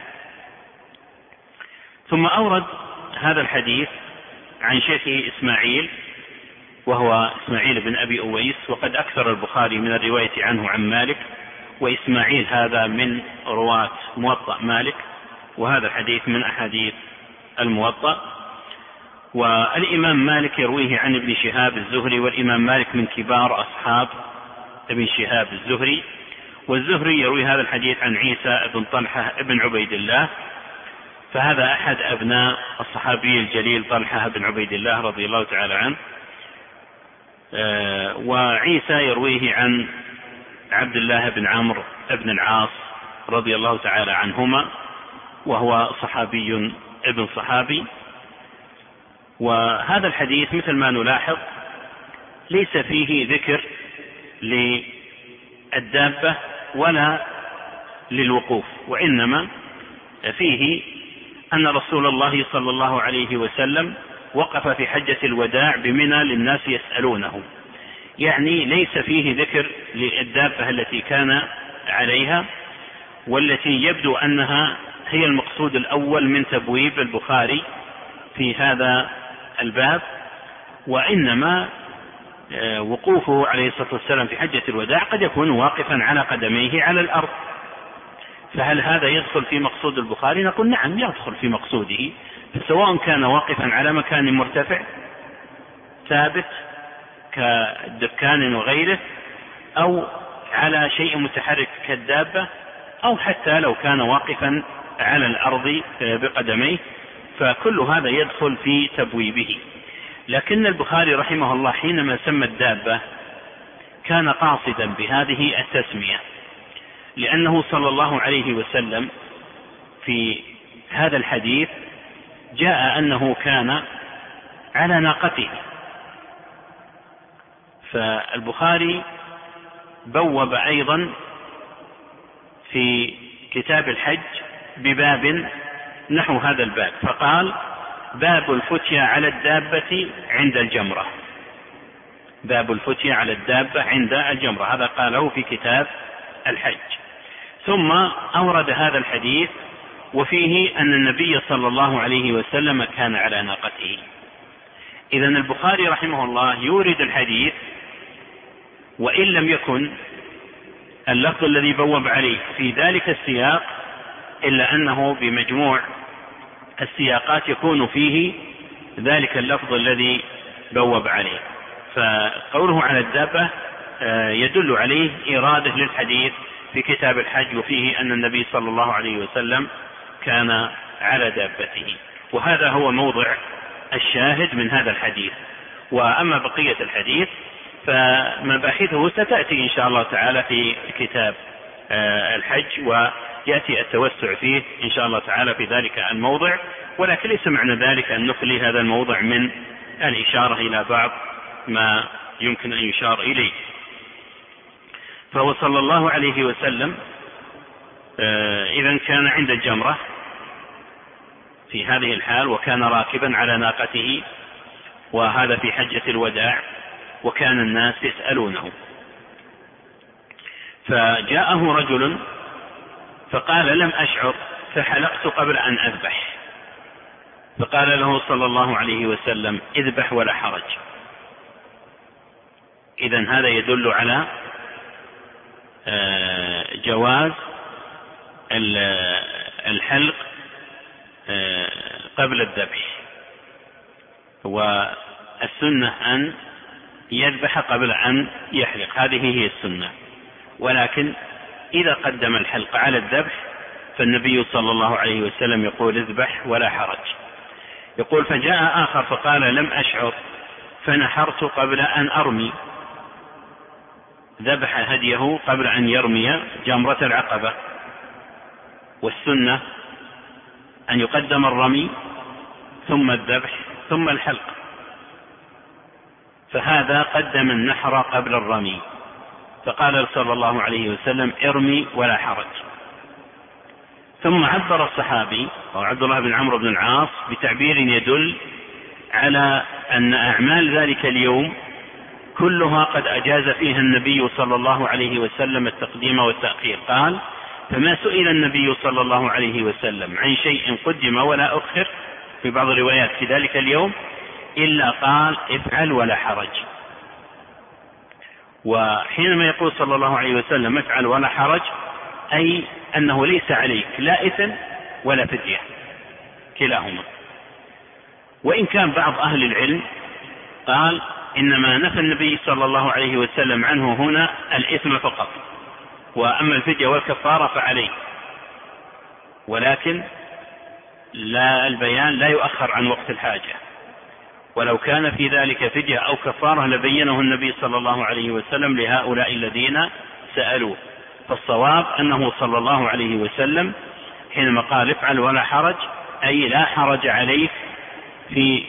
ثم أورد هذا الحديث عن شيخه إسماعيل وهو إسماعيل بن أبي أويس، وقد أكثر البخاري من الرواية عنه عن مالك، وإسماعيل هذا من رواة موطأ مالك، وهذا الحديث من أحاديث الموطأ. والإمام مالك يرويه عن ابن شهاب الزهري، والإمام مالك من كبار أصحاب ابن شهاب الزهري، والزهري يروي هذا الحديث عن عيسى بن طلحة بن عبيد الله، فهذا أحد أبناء الصحابي الجليل طلحة بن عبيد الله رضي الله تعالى عنه. وعيسى يرويه عن عبد الله بن عمرو بن العاص رضي الله تعالى عنهما، وهو صحابي ابن صحابي. وهذا الحديث مثل ما نلاحظ ليس فيه ذكر للدابة ولا للوقوف، وإنما فيه أن رسول الله صلى الله عليه وسلم وقف في حجة الوداع بمنى للناس يسألونه، يعني ليس فيه ذكر للدابة التي كان عليها، والتي يبدو أنها هي المقصود الأول من تبويب البخاري في هذا الباب، وإنما وقوفه عليه الصلاة والسلام في حجة الوداع قد يكون واقفا على قدميه على الأرض، فهل هذا يدخل في مقصود البخاري؟ نقول نعم يدخل في مقصوده، سواء كان واقفا على مكان مرتفع ثابت كدكان وغيره، أو على شيء متحرك كالدابة، أو حتى لو كان واقفا على الأرض بقدميه، فكل هذا يدخل في تبويبه. لكن البخاري رحمه الله حينما سمى الدابة كان قاصدا بهذه التسمية، لأنه صلى الله عليه وسلم في هذا الحديث جاء أنه كان على ناقته، فالبخاري بوب أيضا في كتاب الحج بباب نحو هذا الباب، فقال باب الفتيا على الدابة عند الجمرة، باب الفتيا على الدابة عند الجمرة، هذا قاله في كتاب الحج. ثم أورد هذا الحديث وفيه أن النبي صلى الله عليه وسلم كان على ناقته. إذن البخاري رحمه الله يورد الحديث وإن لم يكن اللفظ الذي بوب عليه في ذلك السياق، إلا أنه بمجموع السياقات يكون فيه ذلك اللفظ الذي بوب عليه، فقوله على الدابة يدل عليه إرادة للحديث في كتاب الحج، وفيه أن النبي صلى الله عليه وسلم كان على دابته، وهذا هو موضع الشاهد من هذا الحديث. وأما بقية الحديث فمباحثه ستأتي إن شاء الله تعالى في كتاب الحج، ويأتي التوسع فيه إن شاء الله تعالى في ذلك الموضع، ولكن ليس معنى ذلك أن نخلي هذا الموضع من الإشارة إلى بعض ما يمكن أن يشار إليه. فهو صلى الله عليه وسلم إذن كان عند الجمرة في هذه الحال، وكان راكبا على ناقته، وهذا في حجة الوداع، وكان الناس يسألونه، فجاءه رجل فقال لم أشعر فحلقت قبل أن أذبح، فقال له صلى الله عليه وسلم اذبح ولا حرج. إذن هذا يدل على جواز الحلق قبل الذبح، والسنة أن يذبح قبل أن يحلق، هذه هي السنة. ولكن إذا قدم الحلق على الذبح فالنبي صلى الله عليه وسلم يقول اذبح ولا حرج. يقول فجاء آخر فقال لم أشعر فنحرت قبل أن أرمي، ذبح هديه قبل أن يرمي جمرة العقبة، والسنة أن يقدم الرمي ثم الذبح ثم الحلق، فهذا قدم النحر قبل الرمي، فقال صلى الله عليه وسلم ارمي ولا حرج. ثم عبر الصحابي أو عبد الله بن عمرو بن العاص بتعبير يدل على أن أعمال ذلك اليوم كلها قد أجاز فيها النبي صلى الله عليه وسلم التقديم والتأخير. قال فما سئل النبي صلى الله عليه وسلم عن شيء قدم ولا أخر في بعض الروايات في ذلك اليوم إلا قال افعل ولا حرج. وحينما يقول صلى الله عليه وسلم افعل ولا حرج أي أنه ليس عليك لا إثم ولا فدية كلاهما. وإن كان بعض أهل العلم قال إنما نفى النبي صلى الله عليه وسلم عنه هنا الإثم فقط، وأما الفدية والكفارة فعليه، ولكن لا البيان لا يؤخر عن وقت الحاجة، ولو كان في ذلك فدية أو كفارة لبينه النبي صلى الله عليه وسلم لهؤلاء الذين سألوه. فالصواب أنه صلى الله عليه وسلم حينما قال افعل ولا حرج أي لا حرج عليك في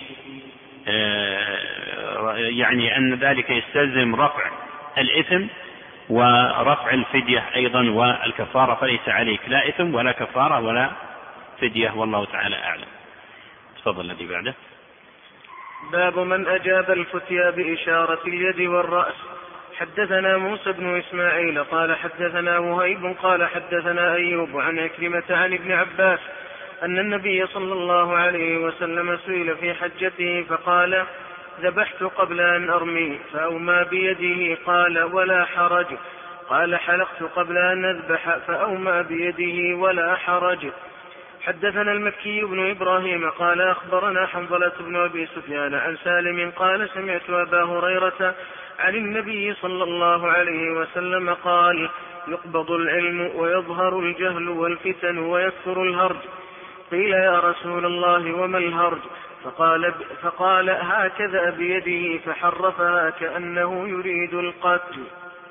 يعني أن ذلك يستلزم رفع الإثم ورفع الفدية أيضا والكفارة، فليس عليك لا إثم ولا كفارة ولا فدية، والله تعالى أعلم. تفضل الذي بعده. باب من أجاب الفتيا بإشارة اليد والرأس. حدثنا موسى بن إسماعيل قال حدثنا وهيب قال حدثنا أيوب عن عكرمة عن ابن عباس أن النبي صلى الله عليه وسلم سئل في حجته فقال ذبحت قبل أن أرمي فأومى بيده قال ولا حرج. قال حلقت قبل أن أذبح فأومى بيده ولا حرج. حدثنا المكي بن إبراهيم قال أخبرنا حنظلة بن أبي سفيان عن سالم قال سمعت أبا هريرة عن النبي صلى الله عليه وسلم قال يقبض العلم ويظهر الجهل والفتن ويكثر الهرج. قيل يا رسول الله وما الهرج؟ فقال, فقال هكذا بيده فحرفها كأنه يريد القتل.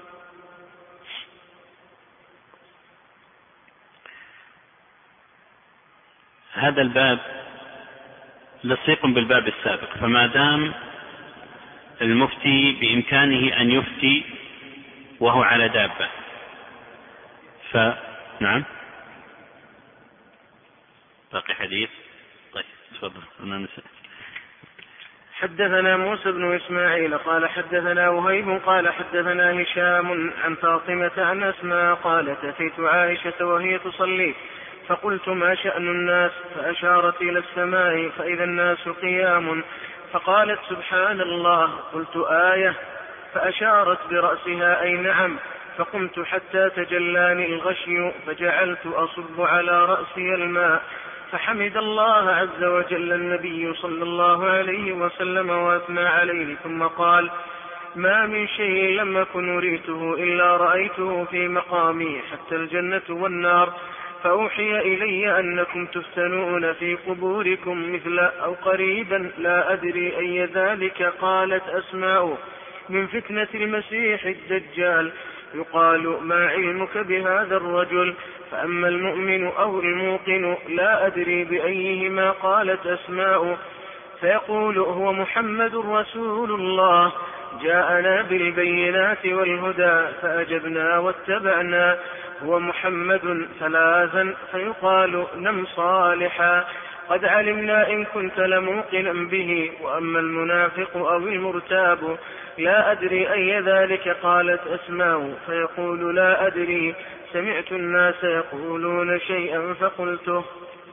هذا الباب لصيق بالباب السابق، فما دام المفتي بإمكانه أن يفتي وهو على دابة فنعم. باقي حديث. طيب تفضل. أنا نسأل. حدثنا موسى بن إسماعيل قال حدثنا وهيب قال حدثنا هشام عن فاطمة عن أسماء قالت أتيت عائشة وهي تصلي فقلت ما شأن الناس؟ فأشارت إلى السماء فإذا الناس قيام فقالت سبحان الله. قلت آية؟ فأشارت برأسها أي نعم. فقمت حتى تجلاني الغشي فجعلت أصب على رأسي الماء فحمد الله عز وجل النبي صلى الله عليه وسلم وأثنى عليه ثم قال ما من شيء لم أكن أريته إلا رأيته في مقامي حتى الجنة والنار فأوحي إلي أنكم تفتنون في قبوركم مثل أو قريبا لا أدري أي ذلك. قالت أسماء من فتنة المسيح الدجال. يقال ما علمك بهذا الرجل؟ فأما المؤمن أو الموقن لا أدري بأيهما. قالت أسماء فيقول هو محمد رسول الله جاءنا بالبينات والهدى فأجبنا واتبعنا هو محمد ثلاثا فيقال نم صالحا قد علمنا إن كنت لموقنا به. وأما المنافق أو المرتاب لا أدري أي ذلك. قالت أسماء فيقول لا أدري سمعت الناس يقولون شيئا فقلته.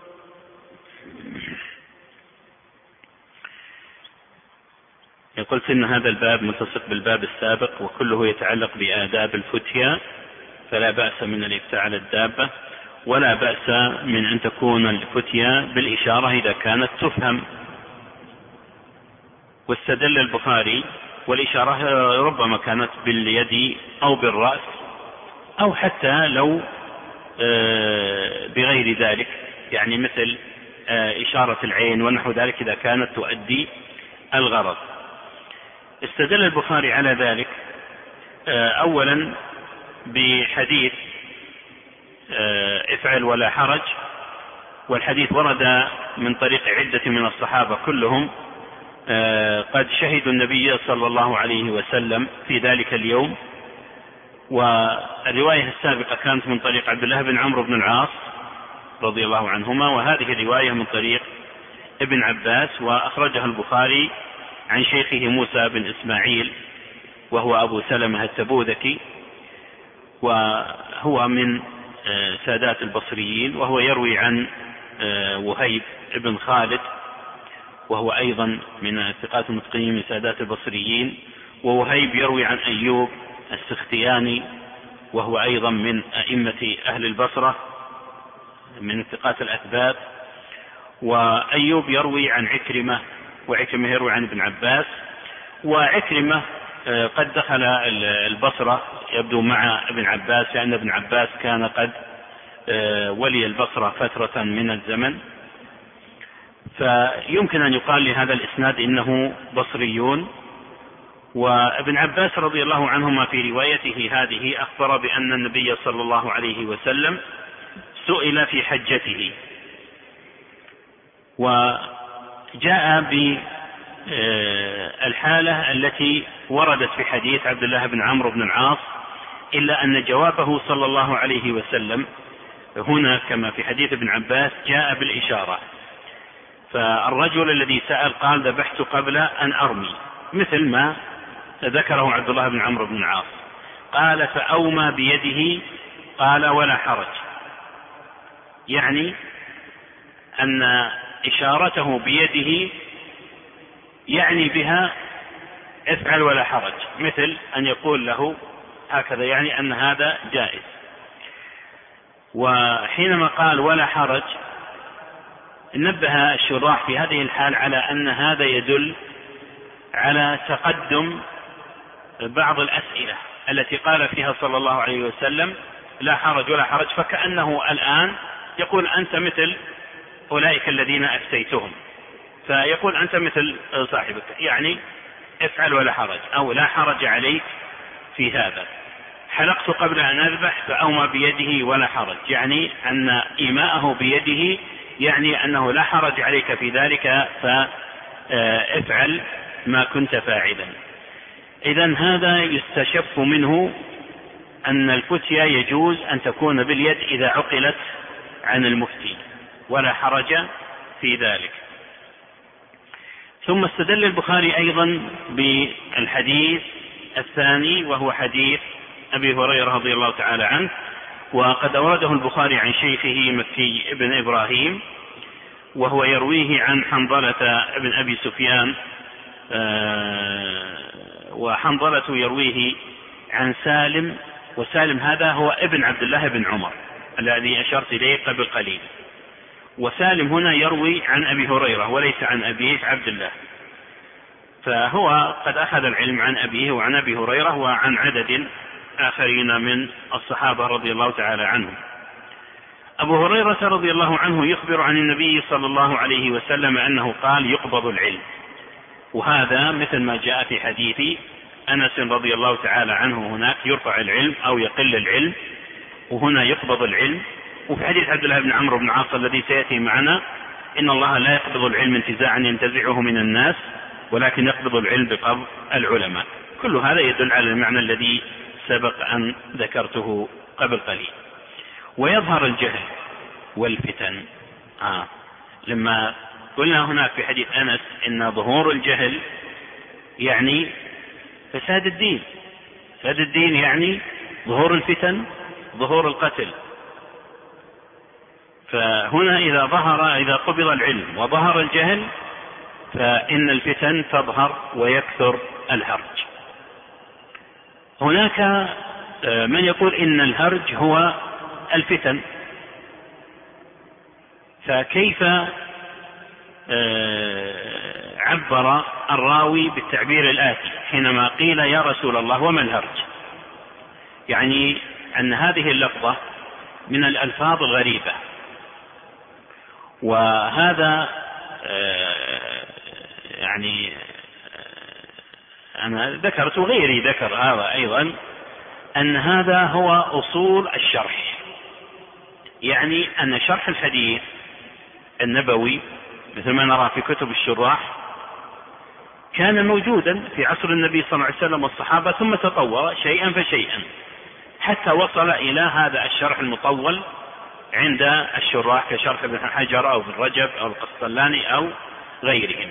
قلت إن هذا الباب متصق بالباب السابق وكله يتعلق بآداب الفتيا، فلا بأس من الإفتاء على الدابة ولا بأس من أن تكون الفتيا بالإشارة إذا كانت تفهم. واستدل البخاري والإشارة ربما كانت باليد أو بالرأس أو حتى لو بغير ذلك، يعني مثل إشارة العين ونحو ذلك إذا كانت تؤدي الغرض. استدل البخاري على ذلك أولا بحديث افعل ولا حرج، والحديث ورد من طريق عدة من الصحابة كلهم قد شهدوا النبي صلى الله عليه وسلم في ذلك اليوم. والرواية السابقة كانت من طريق عبد الله بن عمرو بن العاص رضي الله عنهما، وهذه الرواية من طريق ابن عباس، وأخرجها البخاري عن شيخه موسى بن إسماعيل وهو أبو سلمة التبوذكي، وهو من سادات البصريين، وهو يروي عن وهيب بن خالد وهو أيضا من الثقات المتقنين من سادات البصريين. ووهيب يروي عن أيوب السختياني وهو أيضا من أئمة أهل البصرة من الثقات الأثبات. وأيوب يروي عن عكرمة، وعكرمة يروي عن ابن عباس. وعكرمة قد دخل البصرة يبدو مع ابن عباس، لأن ابن عباس كان قد ولي البصرة فترة من الزمن، فيمكن أن يقال لهذا الإسناد إنه بصريون. وابن عباس رضي الله عنهما في روايته هذه أخبر بأن النبي صلى الله عليه وسلم سئل في حجته، وجاء بالحالة التي وردت في حديث عبد الله بن عمرو بن العاص، إلا أن جوابه صلى الله عليه وسلم هنا كما في حديث ابن عباس جاء بالإشارة. فالرجل الذي سأل قال ذبحت قبل أن أرمي، مثل ما ذكره عبد الله بن عمرو بن العاص. قال فأومى بيده قال ولا حرج، يعني أن إشارته بيده يعني بها افعل ولا حرج، مثل أن يقول له هكذا، يعني أن هذا جائز. وحينما قال ولا حرج نبه الشراح في هذه الحال على أن هذا يدل على تقدم بعض الأسئلة التي قال فيها صلى الله عليه وسلم لا حرج ولا حرج، فكأنه الآن يقول أنت مثل أولئك الذين أفتيتهم، فيقول أنت مثل صاحبك، يعني افعل ولا حرج أو لا حرج عليك في هذا. حلقت قبل أن أذبح فأومى بيده ولا حرج، يعني أن إيماءه بيده يعني أنه لا حرج عليك في ذلك، فافعل ما كنت فاعلا. إذن هذا يستشف منه أن الفتية يجوز أن تكون باليد إذا عقلت عن المفتي، ولا حرج في ذلك. ثم استدل البخاري أيضا بالحديث الثاني، وهو حديث أبي هريرة رضي الله تعالى عنه، وقد أورده البخاري عن شيخه مكي بن إبراهيم، وهو يرويه عن حنظلة بن أبي سفيان، وحنظلة يرويه عن سالم، وسالم هذا هو ابن عبد الله بن عمر الذي أشرت إليه قبل قليل، وسالم هنا يروي عن أبي هريرة وليس عن أبيه عبد الله، فهو قد أخذ العلم عن أبيه وعن أبي هريرة وعن عدد آخرين من الصحابة رضي الله تعالى عنهم. أبو هريرة رضي الله عنه يخبر عن النبي صلى الله عليه وسلم أنه قال يقبض العلم، وهذا مثل ما جاء في حديث أنس رضي الله تعالى عنه، هناك يرفع العلم أو يقل العلم، وهنا يقبض العلم. وفي حديث عبد الله بن عمرو بن العاص الذي سيأتي معنا إن الله لا يقبض العلم انتزاعا ينتزعه من الناس، ولكن يقبض العلم بقبض العلماء. كل هذا يدل على المعنى الذي سبق أن ذكرته قبل قليل. ويظهر الجهل والفتن، آه. لما قلنا هناك في حديث أنس إن ظهور الجهل يعني فساد الدين، فساد الدين يعني ظهور الفتن، ظهور القتل. فهنا إذا ظهر إذا قبض العلم وظهر الجهل فإن الفتن تظهر ويكثر الهرج. هناك من يقول إن الهرج هو الفتن، فكيف عبر الراوي بالتعبير الآتي حينما قيل يا رسول الله وما الهرج؟ يعني أن هذه اللفظة من الألفاظ الغريبة، وهذا يعني أنا ذكرت غيري ذكر هذا أيضا، أن هذا هو أصول الشرح، يعني أن شرح الحديث النبوي مثل ما نرى في كتب الشراح كان موجودا في عصر النبي صلى الله عليه وسلم والصحابة، ثم تطور شيئا فشيئا حتى وصل إلى هذا الشرح المطول عند الشراح كشرح ابن حجر أو ابن رجب أو القسطلاني أو غيرهم.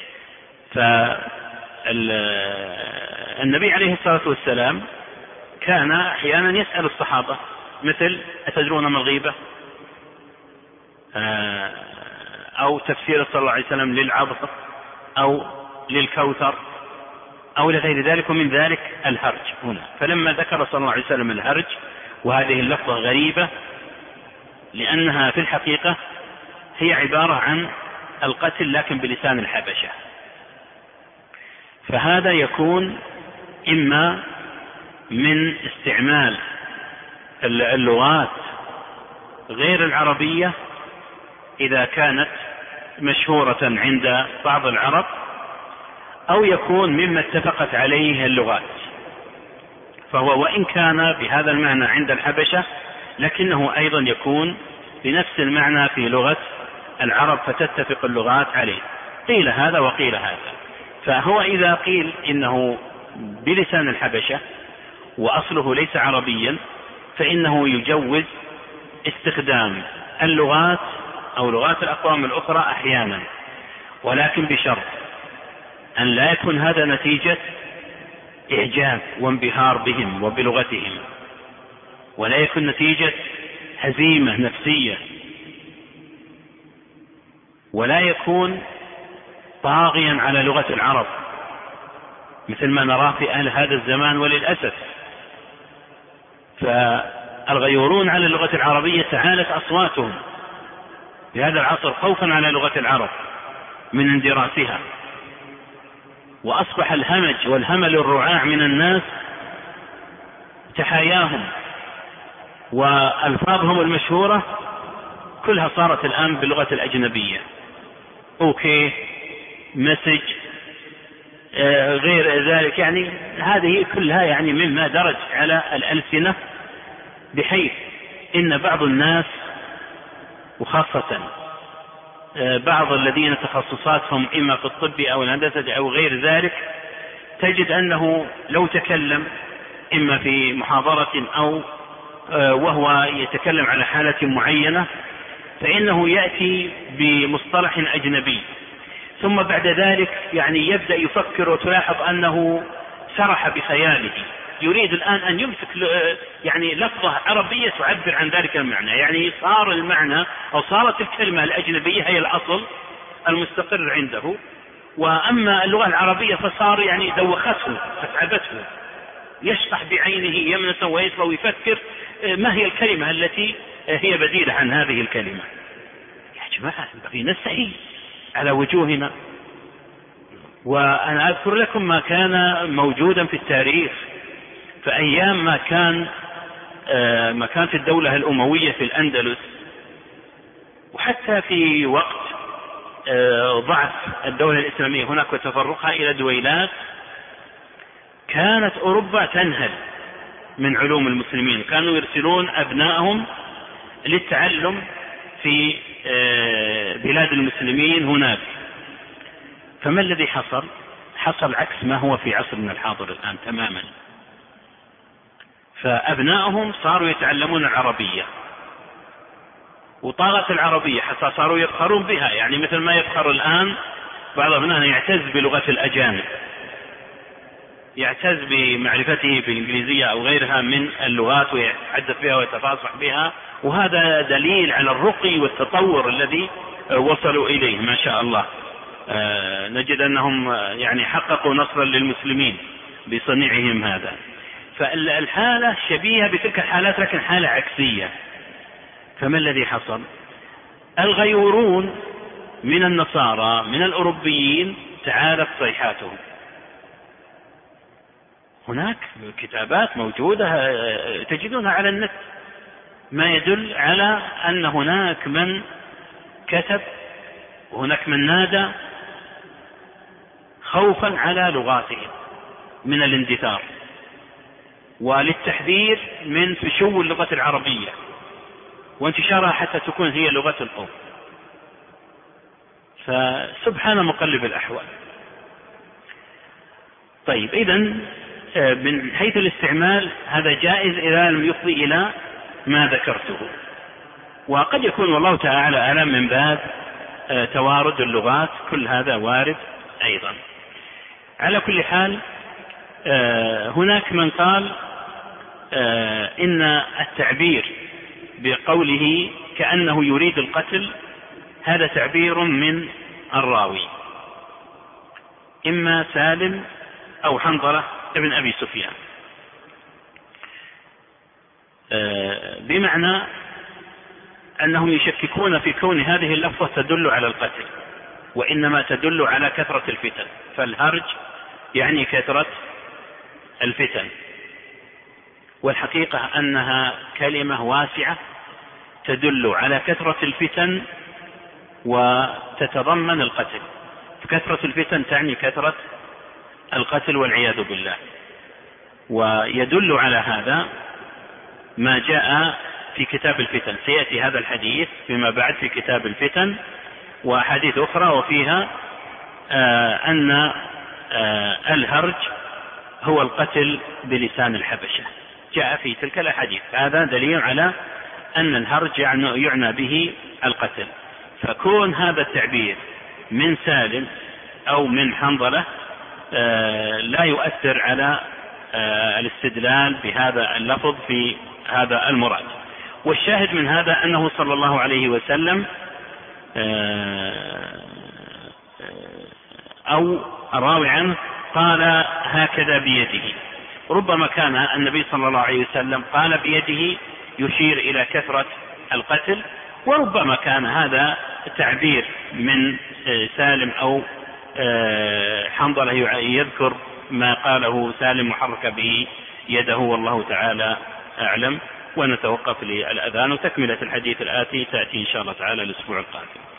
فالنبي عليه الصلاة والسلام كان أحيانا يسأل الصحابة مثل أتدرون ما الغيبة، أو تفسير صلى الله عليه وسلم للعبث أو للكوثر أو لغير ذلك، ومن ذلك الهرج هنا. فلما ذكر صلى الله عليه وسلم الهرج وهذه اللفظة غريبة لأنها في الحقيقة هي عبارة عن القتل لكن بلسان الحبشة، فهذا يكون إما من استعمال اللغات غير العربية إذا كانت مشهورة عند بعض العرب، أو يكون مما اتفقت عليه اللغات، فهو وإن كان بهذا المعنى عند الحبشة لكنه أيضا يكون بنفس المعنى في لغة العرب فتتفق اللغات عليه. قيل هذا وقيل هذا. فهو إذا قيل إنه بلسان الحبشة وأصله ليس عربيا فإنه يجوز استخدام اللغات أو لغات الأقوام الأخرى أحيانا، ولكن بشرط أن لا يكون هذا نتيجة إعجاب وانبهار بهم وبلغتهم، ولا يكون نتيجة هزيمة نفسية، ولا يكون طاغيا على لغة العرب مثل ما نراه في أهل هذا الزمان. وللأسف فالغيورون على اللغة العربية تعالت أصواتهم في هذا العصر خوفا على لغة العرب من اندراسها، وأصبح الهمج والهمل الرعاع من الناس تحاياهم وألفاظهم المشهورة كلها صارت الآن باللغة الأجنبية، أوكي، مسج، آه غير ذلك. يعني هذه كلها يعني مما درج على الألسنة، بحيث إن بعض الناس وخاصة آه بعض الذين تخصصاتهم إما في الطب أو الهندسة أو غير ذلك تجد أنه لو تكلم إما في محاضرة أو آه وهو يتكلم على حالة معينة فإنه يأتي بمصطلح أجنبي، ثم بعد ذلك يعني يبدأ يفكر وتلاحظ أنه سرح بخياله، يريد الآن أن يمسك يعني لفظة عربية تعبر عن ذلك المعنى. يعني صار المعنى أو صارت الكلمة الأجنبية هي الأصل المستقر عنده، وأما اللغة العربية فصار يعني دوخته فتعبته، يشطح بعينه يمنة ويسرى ويفكر ما هي الكلمة التي هي بديلة عن هذه الكلمة. يا جماعة ينبغي نستحي على وجوهنا. وأنا أذكر لكم ما كان موجودا في التاريخ فأيام ما كان ما كان في الدولة الأموية في الأندلس، وحتى في وقت ضعف الدولة الإسلامية هناك وتفرقها إلى دويلات، كانت أوروبا تنهل من علوم المسلمين، كانوا يرسلون أبنائهم للتعلم في بلاد المسلمين هناك. فما الذي حصل؟ حصل عكس ما هو في عصرنا الحاضر الآن تماما. فأبنائهم صاروا يتعلمون العربية وطاغت العربية حتى صاروا يفخرون بها، يعني مثل ما يفخر الآن بعض أبنائنا يعتز بلغة الأجانب، يعتز بمعرفته بالإنجليزية أو غيرها من اللغات ويتحدث بها ويتفاصح بها، وهذا دليل على الرقي والتطور الذي وصلوا إليه ما شاء الله. آه نجد أنهم يعني حققوا نصرا للمسلمين بصنيعهم هذا. فالحالة شبيهة بتلك الحالات لكن حالة عكسية. فما الذي حصل؟ الغيورون من النصارى من الأوروبيين تعالت صيحاتهم. هناك كتابات موجودة تجدونها على النت ما يدل على أن هناك من كتب وهناك من نادى خوفا على لغاتهم من الاندثار وللتحذير من فشو اللغة العربية وانتشارها حتى تكون هي لغة القوم. فسبحان مقلب الأحوال. طيب إذن من حيث الاستعمال هذا جائز إذا لم يفضي إلى ما ذكرته، وقد يكون والله تعالى أعلم من باب توارد اللغات، كل هذا وارد أيضا. على كل حال هناك من قال إن التعبير بقوله كأنه يريد القتل هذا تعبير من الراوي، إما سالم أو حنظلة ابن أبي سفيان، بمعنى أنهم يشككون في كون هذه اللفظة تدل على القتل، وإنما تدل على كثرة الفتن. فالهرج يعني كثرة الفتن. والحقيقة أنها كلمة واسعة تدل على كثرة الفتن وتتضمن القتل. كثرة الفتن تعني كثرة القتل والعياذ بالله. ويدل على هذا ما جاء في كتاب الفتن، سيأتي هذا الحديث فيما بعد في كتاب الفتن وأحاديث أخرى وفيها آه أن آه الهرج هو القتل بلسان الحبشة، جاء في تلك الأحاديث. هذا دليل على أن الهرج يعنى به القتل. فكون هذا التعبير من سالم أو من حنظلة آه لا يؤثر على آه الاستدلال بهذا اللفظ في هذا المراد. والشاهد من هذا أنه صلى الله عليه وسلم آه أو الراوي عنه قال هكذا بيده. ربما كان النبي صلى الله عليه وسلم قال بيده يشير إلى كثرة القتل، وربما كان هذا تعبير من سالم أو حنظلة يذكر ما قاله سالم وحرك به يده، والله تعالى أعلم. ونتوقف للأذان، وتكملة الحديث الآتي تأتي إن شاء الله تعالى الأسبوع القادم.